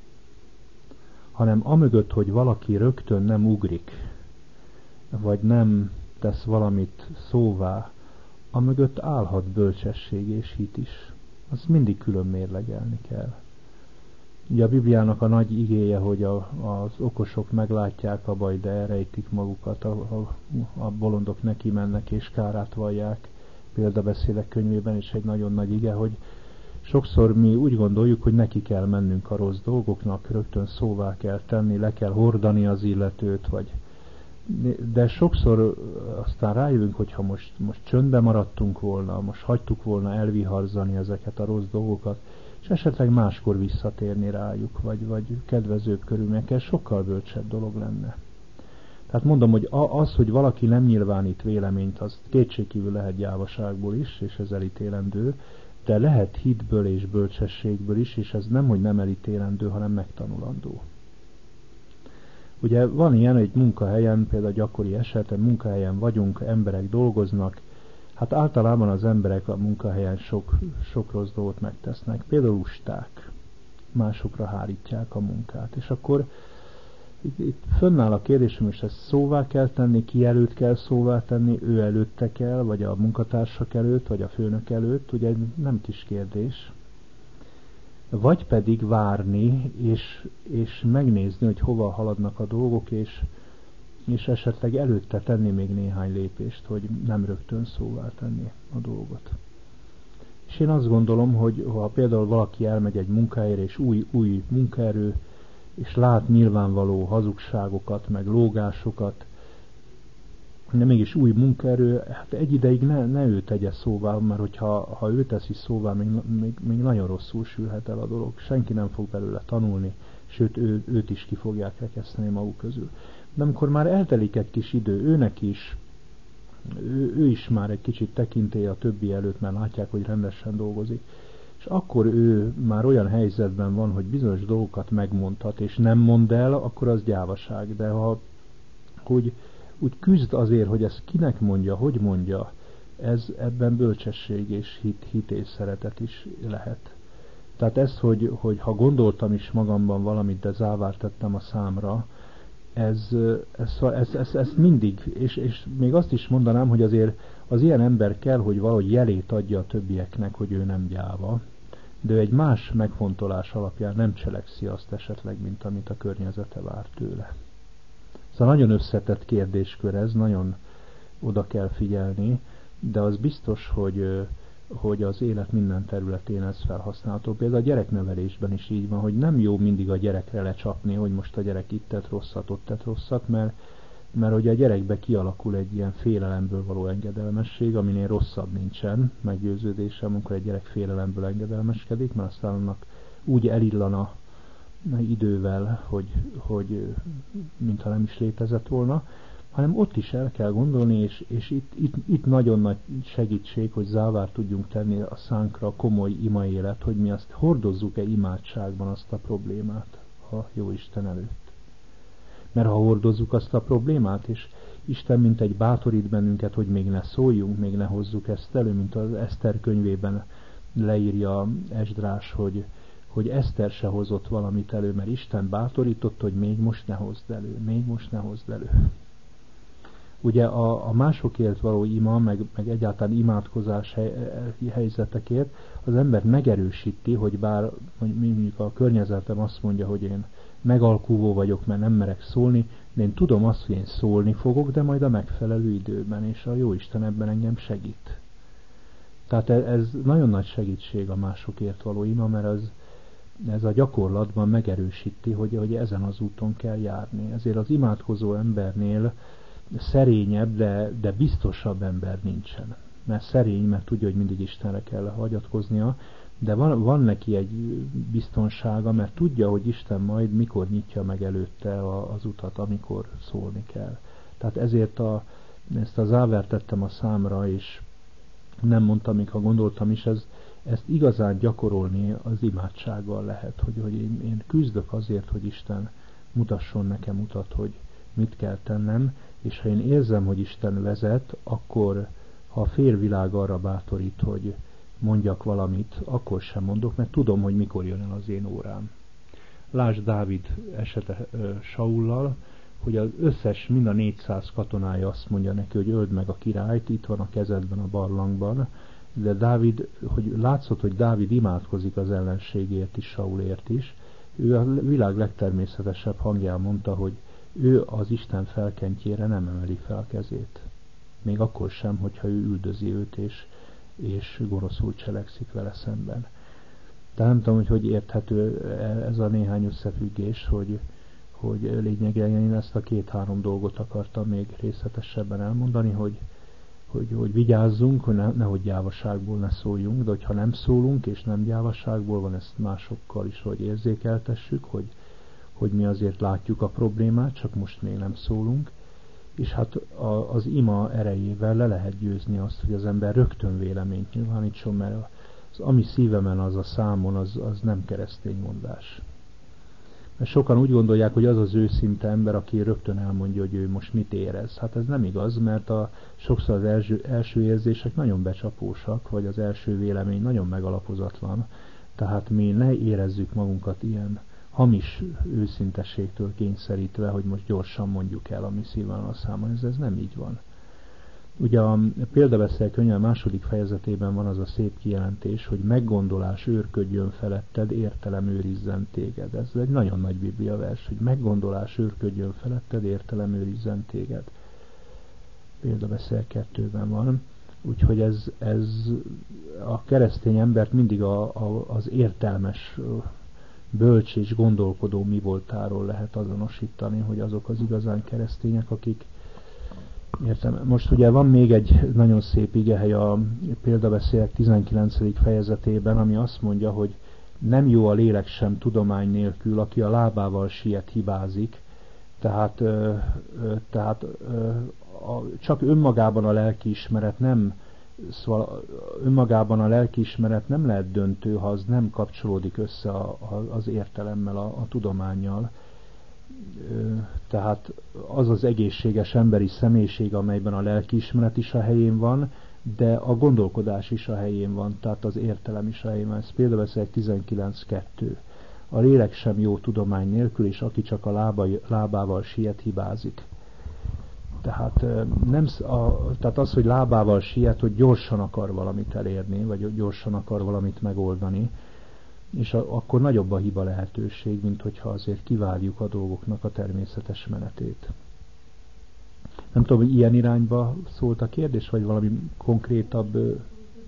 hanem amögött, hogy valaki rögtön nem ugrik, vagy nem tesz valamit szóvá, amögött állhat bölcsesség és hit is. Azt mindig külön mérlegelni kell. Ugye a Bibliának a nagy igéje, hogy az okosok meglátják a baj, de elrejtik magukat, a bolondok neki mennek és kárát vallják. Példabeszédek könyvében is egy nagyon nagy ige, hogy sokszor mi úgy gondoljuk, hogy neki kell mennünk a rossz dolgoknak, rögtön szóvá kell tenni, le kell hordani az illetőt, de sokszor aztán rájövünk, hogyha most csöndbe maradtunk volna, most hagytuk volna elviharzani ezeket a rossz dolgokat, és esetleg máskor visszatérni rájuk, vagy kedvezőbb körülményekkel, sokkal bölcsebb dolog lenne. Tehát mondom, hogy az, hogy valaki nem nyilvánít véleményt, az kétségkívül lehet gyávaságból is, és ez elítélendő, de lehet hitből és bölcsességből is, és ez nem, hogy nem elítélendő, hanem megtanulandó. Ugye van ilyen egy munkahelyen, például gyakori eset, munkahelyen vagyunk, emberek dolgoznak, hát általában az emberek a munkahelyen sok rossz dolgot megtesznek. Például lusták, másokra hárítják a munkát. És akkor itt fönnáll a kérdés, hogy most ezt szóvá kell tenni, ki előtt kell szóvá tenni, ő előtte kell, vagy a munkatársak előtt, vagy a főnök előtt, ugye nem kis kérdés. Vagy pedig várni, és megnézni, hogy hova haladnak a dolgok, és esetleg előtte tenni még néhány lépést, hogy nem rögtön szóvá tenni a dolgot. És én azt gondolom, hogy ha például valaki elmegy egy munkahelyre, és új munkaerő, és lát nyilvánvaló hazugságokat, meg lógásokat, de mégis új munkaerő, hát egy ideig ne ő tegye szóvá, mert ha ő teszi szóvá, még nagyon rosszul sülhet el a dolog. Senki nem fog belőle tanulni, sőt őt is ki fogják rekeszteni maguk közül. De amikor már eltelik egy kis idő, őnek is, ő is már egy kicsit tekintély a többi előtt, mert látják, hogy rendesen dolgozik, és akkor ő már olyan helyzetben van, hogy bizonyos dolgokat megmondhat, és nem mond el, akkor az gyávaság. De ha úgy küzd azért, hogy ezt kinek mondja, hogy mondja, ebben bölcsesség és hit és szeretet is lehet. Tehát ez, hogy ha gondoltam is magamban valamit, de závárt tettem a számra, ez mindig, és még azt is mondanám, hogy azért az ilyen ember kell, hogy valahogy jelét adja a többieknek, hogy ő nem gyáva, de ő egy más megfontolás alapján nem cselekszi azt esetleg, mint amit a környezete vár tőle. Szóval nagyon összetett kérdéskör ez, nagyon oda kell figyelni, de az biztos, hogy az élet minden területén ez felhasználható. Például a gyereknevelésben is így van, hogy nem jó mindig a gyerekre lecsapni, hogy most a gyerek itt tett rosszat, ott tett rosszat, mert ugye a gyerekbe kialakul egy ilyen félelemből való engedelmesség, aminél rosszabb nincsen, meggyőződésem, amikor egy gyerek félelemből engedelmeskedik, mert aztán annak úgy elillana idővel, hogy mintha nem is létezett volna, hanem ott is el kell gondolni, és itt nagyon nagy segítség, hogy závár tudjunk tenni a szánkra komoly imaélet, hogy mi azt hordozzuk-e imádságban azt a problémát a Jóisten előtt. Mert ha hordozzuk azt a problémát, és Isten mint egy bátorít bennünket, hogy még ne szóljunk, még ne hozzuk ezt elő, mint az Eszter könyvében leírja Esdrás, hogy Eszter se hozott valamit elő, mert Isten bátorított, hogy még most ne hozd elő, még most ne hozd elő. Ugye a másokért való ima, meg egyáltalán imádkozás helyzetekért az ember megerősíti, hogy bár mondjuk a környezetem azt mondja, hogy én megalkuvó vagyok, mert nem merek szólni, de én tudom azt, hogy én szólni fogok, de majd a megfelelő időben, és a Jóisten ebben engem segít. Tehát ez nagyon nagy segítség a másokért való ima, mert ez a gyakorlatban megerősíti, hogy ezen az úton kell járni. Ezért az imádkozó embernél szerényebb, de biztosabb ember nincsen. Mert szerény, mert tudja, hogy mindig Istenre kell hagyatkoznia, de van neki egy biztonsága, mert tudja, hogy Isten majd mikor nyitja meg előtte az utat, amikor szólni kell. Tehát ezért ezt a závert tettem a számra, és nem mondtam, még ha gondoltam is, ezt igazán gyakorolni az imádsággal lehet, hogy én küzdök azért, hogy Isten mutasson nekem utat, hogy mit kell tennem, és ha én érzem, hogy Isten vezet, akkor ha a félvilág arra bátorít, mondjak valamit, akkor sem mondok, mert tudom, hogy mikor jön el az én órám. Lásd Dávid esete Saullal, hogy az összes, mind a 400 katonája azt mondja neki, hogy öld meg a királyt, itt van a kezedben a barlangban, de Dávid, hogy látszott, hogy Dávid imádkozik az ellenségért is, Saulért is, ő a világ legtermészetesebb hangján mondta, hogy ő az Isten felkentjére nem emeli fel kezét. Még akkor sem, hogyha ő üldözi őt, és gonoszul cselekszik vele szemben. De nem tudom, hogy érthető ez a néhány összefüggés, hogy lényegében én ezt a 2-3 dolgot akartam még részletesebben elmondani, hogy vigyázzunk, hogy nehogy gyávaságból ne szóljunk, de hogyha nem szólunk, és nem gyávaságból van, ezt másokkal is, hogy érzékeltessük, hogy mi azért látjuk a problémát, csak most még nem szólunk, és hát az ima erejével le lehet győzni azt, hogy az ember rögtön véleményt nyilvánítson, mert az ami szívemen, az a számon, az nem keresztény mondás. Mert sokan úgy gondolják, hogy az az őszinte ember, aki rögtön elmondja, hogy ő most mit érez. Hát ez nem igaz, mert sokszor az első érzések nagyon becsapósak, vagy az első vélemény nagyon megalapozatlan. Tehát mi ne érezzük magunkat ilyen hamis őszintességtől kényszerítve, hogy most gyorsan mondjuk el, ami szíven a számon. Ez nem így van. Ugye a példabeszél könyve 2. fejezetében van az a szép kijelentés, hogy meggondolás őrködjön feletted, értelem őrizzen téged. Ez egy nagyon nagy bibliavers, hogy meggondolás őrködjön feletted, értelem őrizzen téged. Példabeszél 2-ben van. Úgyhogy ez a keresztény embert mindig az értelmes, bölcs és gondolkodó mi voltáról lehet azonosítani, hogy azok az igazán keresztények, akik értem. Most ugye van még egy nagyon szép igehely a példabeszélek 19. fejezetében, ami azt mondja, hogy nem jó a lélek sem tudomány nélkül, aki a lábával siet, hibázik. Tehát csak önmagában a lelkiismeret nem lehet döntő, ha az nem kapcsolódik össze az értelemmel, a tudománnyal. Tehát az az egészséges emberi személyiség, amelyben a lelkiismeret is a helyén van, de a gondolkodás is a helyén van, tehát az értelem is a helyén van. Ez példabeszél 19.2. A lélek sem jó tudomány nélkül, és aki csak a lábával siet, hibázik. Tehát, tehát az, hogy lábával siet, hogy gyorsan akar valamit elérni, vagy gyorsan akar valamit megoldani, és akkor nagyobb a hiba lehetőség, mint hogyha azért kivárjuk a dolgoknak a természetes menetét. Nem tudom, hogy ilyen irányba szólt a kérdés, vagy valami konkrétabb.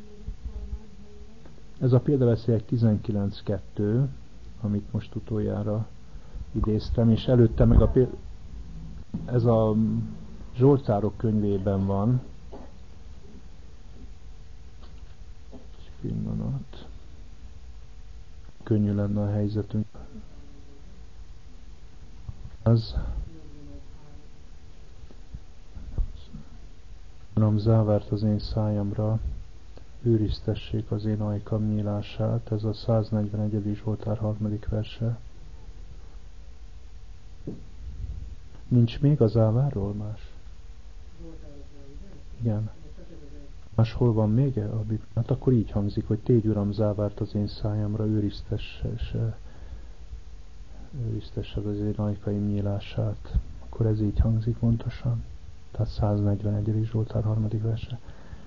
Ez a példabeszélyek 19.2, amit most utoljára idéztem, és előtte meg ez a Zsoltárok könyvében van. Egy pillanat. Könnyű lenne a helyzetünk. Az závárt az én szájamra, őriztessék az én ajkam nyílását. Ez a 141. Zsoltár 3. verse. Nincs még a záváról más? Igen. Máshol van még a Biblia? Hát akkor így hangzik, hogy tégy, Uram, závárt az én szájamra, őriztessed az én ajkaim nyílását. Akkor ez így hangzik pontosan. Tehát 141. Zsoltár 3. verse.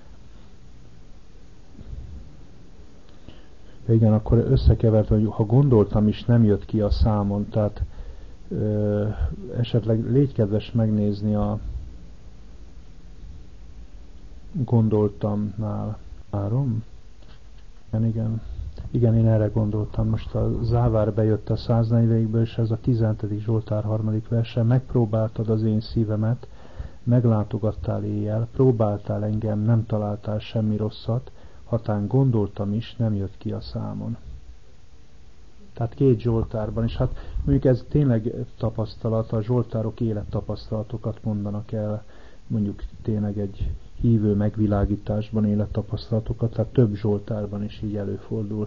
Ja, igen, akkor összekevert, hogy ha gondoltam is, nem jött ki a számon, tehát esetleg légy kedves megnézni a gondoltamnál. Árom? Igen, én erre gondoltam. Most a závár bejött a 140-ből, és ez a 17. Zsoltár 3. verse. Megpróbáltad az én szívemet, meglátogattál éjjel, próbáltál engem, nem találtál semmi rosszat, hatán gondoltam is, nem jött ki a számon. Tehát 2 Zsoltárban, és hát mondjuk ez tényleg tapasztalat, a Zsoltárok élettapasztalatokat mondanak el, mondjuk tényleg egy hívő megvilágításban élettapasztalatokat, tehát több Zsoltárban is így előfordul.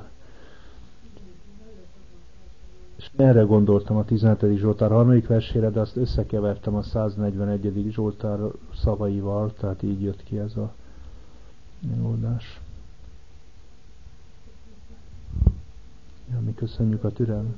És erre gondoltam a 17. Zsoltár 3. versére, de azt összekevertem a 141. Zsoltár szavaival, tehát így jött ki ez a megoldás. köszönjük a türelmet.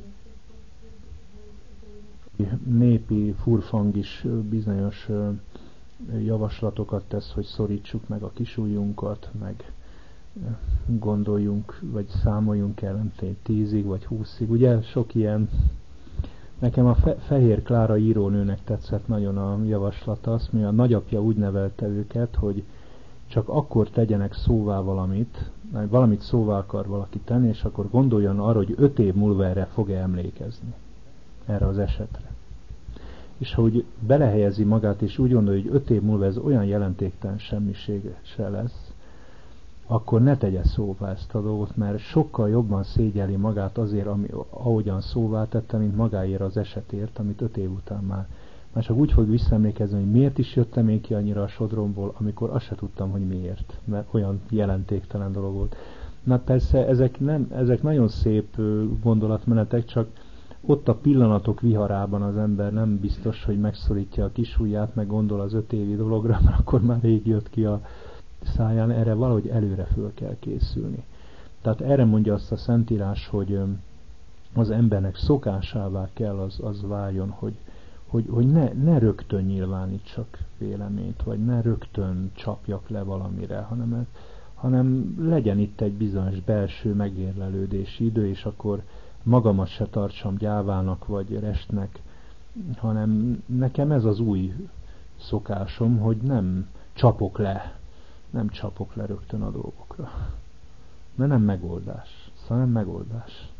Népi furfang is bizonyos javaslatokat tesz, hogy szorítsuk meg a kisujjunkat, meg gondoljunk, vagy számoljunk el, nem tudom, 10-ig vagy 20-ig. Ugye sok ilyen. Nekem a Fehér Klára írónőnek tetszett nagyon a javaslata, azt mondja, a nagyapja úgy nevelte őket, hogy csak akkor tegyenek szóvá valamit szóvá akar valaki tenni, és akkor gondoljon arra, hogy 5 év múlva erre fog-e emlékezni, erre az esetre. És ha úgy belehelyezi magát, és úgy gondolja, hogy 5 év múlva ez olyan jelentéktelen semmiség se lesz, akkor ne tegye szóvá ezt a dolgot, mert sokkal jobban szégyeli magát azért, ahogyan szóvá tette, mint magáért az esetért, amit 5 év után már csak úgy fog visszaemlékezni, hogy miért is jöttem én ki annyira a sodromból, amikor azt se tudtam, hogy miért, mert olyan jelentéktelen dolog volt. Na persze, ezek nagyon szép gondolatmenetek, csak ott a pillanatok viharában az ember nem biztos, hogy megszorítja a kisujját, meg gondol az 5 évi dologra, mert akkor már rég jött ki a száján, erre valahogy előre föl kell készülni. Tehát erre mondja azt a Szentírás, hogy az embernek szokásává kell az váljon, hogy ne rögtön nyilvánítsak véleményt, vagy ne rögtön csapjak le valamire, hanem legyen itt egy bizonyos belső megérlelődési idő, és akkor magamat se tartsam gyávának, vagy restnek, hanem nekem ez az új szokásom, hogy nem csapok le rögtön a dolgokra. Mert nem megoldás. Szóval nem megoldás.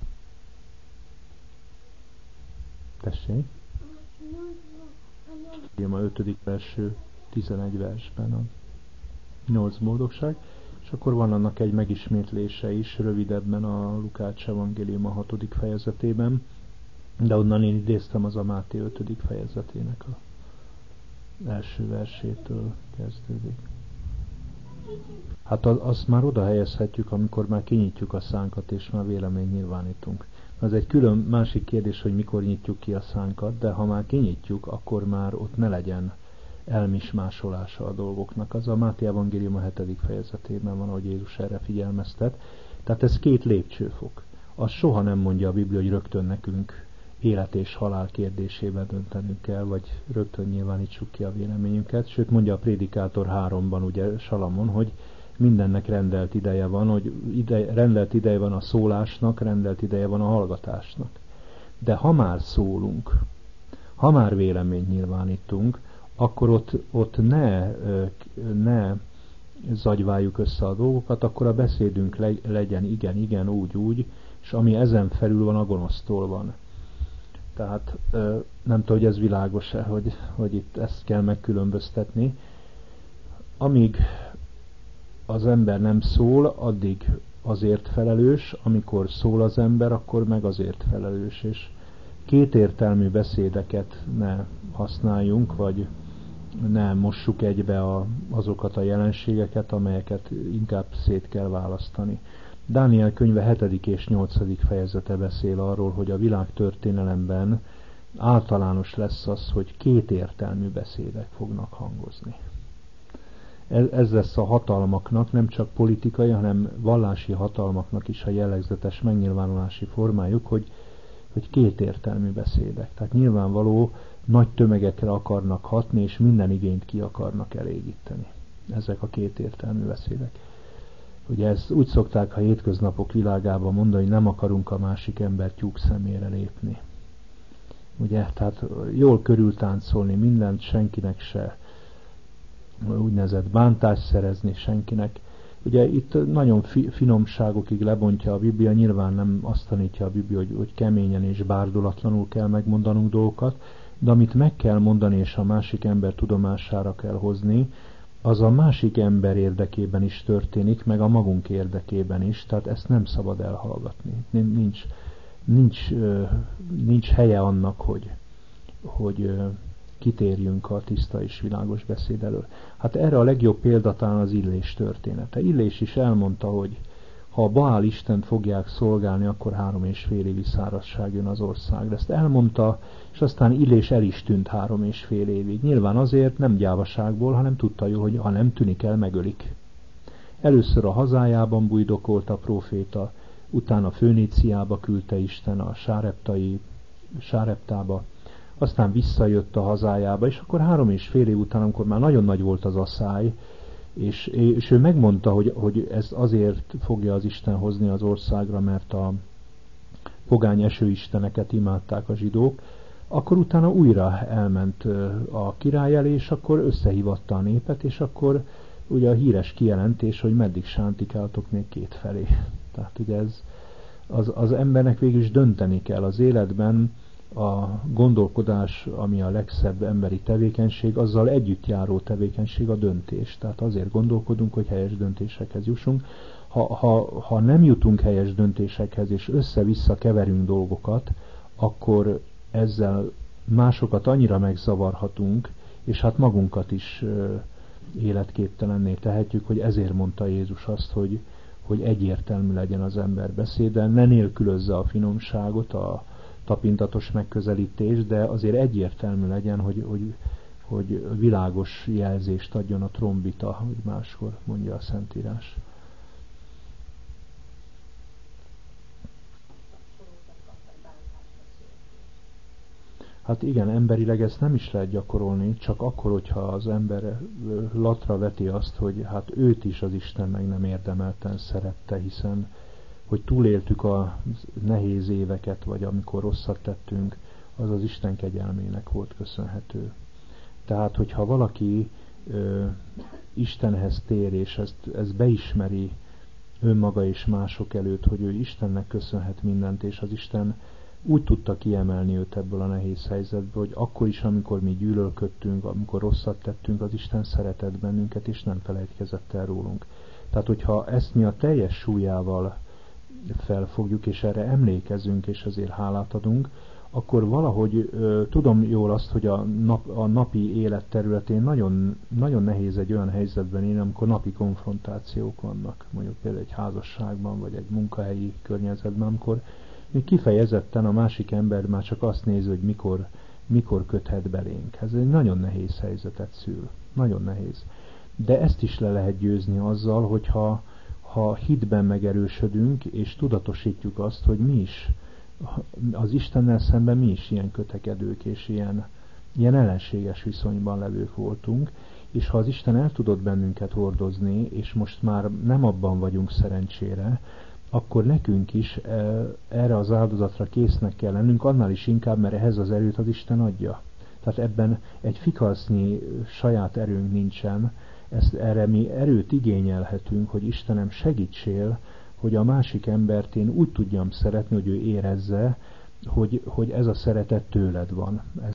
Tessék? Írjam a 5. első 11 versben a 8 boldogság, és akkor van annak egy megismétlése is, rövidebben a Lukács evangélium a 6. fejezetében, de onnan én idéztem az a Máté 5. fejezetének a első versétől kezdődik. Hát azt már oda helyezhetjük, amikor már kinyitjuk a szánkat, és már véleményt nyilvánítunk. Az egy külön másik kérdés, hogy mikor nyitjuk ki a szánkat, de ha már kinyitjuk, akkor már ott ne legyen elmismásolása a dolgoknak. Az a Máté evangélium a 7. fejezetében van, ahogy Jézus erre figyelmeztet. Tehát ez 2 lépcsőfok. Az soha nem mondja a Biblia, hogy rögtön nekünk élet és halál kérdésével döntenünk kell, vagy rögtön nyilvánítsuk ki a véleményünket. Sőt, mondja a Prédikátor 3-ban, ugye Salamon, hogy mindennek rendelt ideje van, hogy rendelt ideje van a szólásnak, rendelt ideje van a hallgatásnak. De ha már szólunk, ha már véleményt nyilvánítunk, akkor ott ne zagyváljuk össze a dolgokat, akkor a beszédünk legyen igen, úgy, és ami ezen felül van, a gonosztól van. Tehát nem tudom, hogy ez világos-e, hogy itt ezt kell megkülönböztetni. Amíg az ember nem szól, addig azért felelős, amikor szól az ember, akkor meg azért felelős, és kétértelmű beszédeket ne használjunk, vagy ne mossuk egybe azokat a jelenségeket, amelyeket inkább szét kell választani. Dániel könyve 7. és 8. fejezete beszél arról, hogy a világtörténelemben általános lesz az, hogy kétértelmű beszédek fognak hangozni. Ez lesz a hatalmaknak, nem csak politikai, hanem vallási hatalmaknak is a jellegzetes megnyilvánulási formájuk, hogy kétértelmű beszédek. Tehát nyilvánvaló nagy tömegekre akarnak hatni, és minden igényt ki akarnak elégíteni. Ezek a kétértelmű beszédek. Ugye ezt úgy szokták a hétköznapok világában mondani, hogy nem akarunk a másik ember tyúk szemére lépni. Ugye, tehát jól körültáncolni mindent, senkinek se úgynevezett bántást szerezni senkinek. Ugye itt nagyon finomságokig lebontja a Biblia, nyilván nem azt tanítja a Biblia, hogy keményen és bárdulatlanul kell megmondanunk dolgokat, de amit meg kell mondani és a másik ember tudomására kell hozni, az a másik ember érdekében is történik, meg a magunk érdekében is, tehát ezt nem szabad elhallgatni. Nincs helye annak, hogy kitérjünk a tiszta és világos beszéd elől. Hát erre a legjobb példa talán az Illés története. Illés is elmondta, hogy ha a Baál Istent fogják szolgálni, akkor 3,5 évi szárazság jön az országra. Ezt elmondta, és aztán Illés el is tűnt 3,5 évig. Nyilván azért nem gyávaságból, hanem tudta jól, hogy ha nem tűnik el, megölik. Először a hazájában bujdokolt a próféta, utána Föníciába küldte Isten, a Sáreptába, aztán visszajött a hazájába, és akkor 3,5 év után, amikor már nagyon nagy volt az aszály, és ő megmondta, hogy ezt azért fogja az Isten hozni az országra, mert a pogány esőisteneket imádták a zsidók, akkor utána újra elment a király elé, és akkor összehívatta a népet, és akkor ugye a híres kijelentés, hogy meddig sántikáltok még kétfelé. Tehát ugye ez az embernek végül is dönteni kell az életben. A gondolkodás, ami a legszebb emberi tevékenység, azzal együtt járó tevékenység a döntés. Tehát azért gondolkodunk, hogy helyes döntésekhez jussunk. Ha nem jutunk helyes döntésekhez, és össze-vissza keverünk dolgokat, akkor ezzel másokat annyira megzavarhatunk, és hát magunkat is életképtelenné tehetjük, hogy ezért mondta Jézus azt, hogy egyértelmű legyen az ember beszéde, ne nélkülözze a finomságot, a tapintatos megközelítés, de azért egyértelmű legyen, hogy világos jelzést adjon a trombita, hogy máskor mondja a Szentírás. Hát igen, emberileg ezt nem is lehet gyakorolni, csak akkor, hogyha az ember latra veti azt, hogy hát őt is az Isten meg nem érdemelten szerette, hiszen hogy túléltük a nehéz éveket, vagy amikor rosszat tettünk, az az Isten kegyelmének volt köszönhető. Tehát, hogyha valaki Istenhez tér, és ezt beismeri önmaga és mások előtt, hogy ő Istennek köszönhet mindent, és az Isten úgy tudta kiemelni őt ebből a nehéz helyzetből, hogy akkor is, amikor mi gyűlölködtünk, amikor rosszat tettünk, az Isten szeretett bennünket, és nem felejtkezett el rólunk. Tehát, hogyha ezt mi a teljes súlyával felfogjuk, és erre emlékezünk, és ezért hálát adunk, akkor valahogy tudom jól azt, hogy a napi élet területén nagyon, nagyon nehéz egy olyan helyzetben élni, amikor napi konfrontációk vannak, mondjuk például egy házasságban, vagy egy munkahelyi környezetben, amikor még kifejezetten a másik ember már csak azt nézi, hogy mikor köthet belénk. Ez egy nagyon nehéz helyzetet szül. Nagyon nehéz. De ezt is le lehet győzni azzal, hogyha hitben megerősödünk, és tudatosítjuk azt, hogy mi is, az Istennel szemben mi is ilyen kötekedők, és ilyen ellenséges viszonyban levők voltunk, és ha az Isten el tudott bennünket hordozni, és most már nem abban vagyunk szerencsére, akkor nekünk is erre az áldozatra késznek kell lennünk, annál is inkább, mert ehhez az erőt az Isten adja. Tehát ebben egy fikasznyi saját erőnk nincsen, erre mi erőt igényelhetünk, hogy Istenem, segítsél, hogy a másik embert én úgy tudjam szeretni, hogy ő érezze, hogy ez a szeretet tőled van.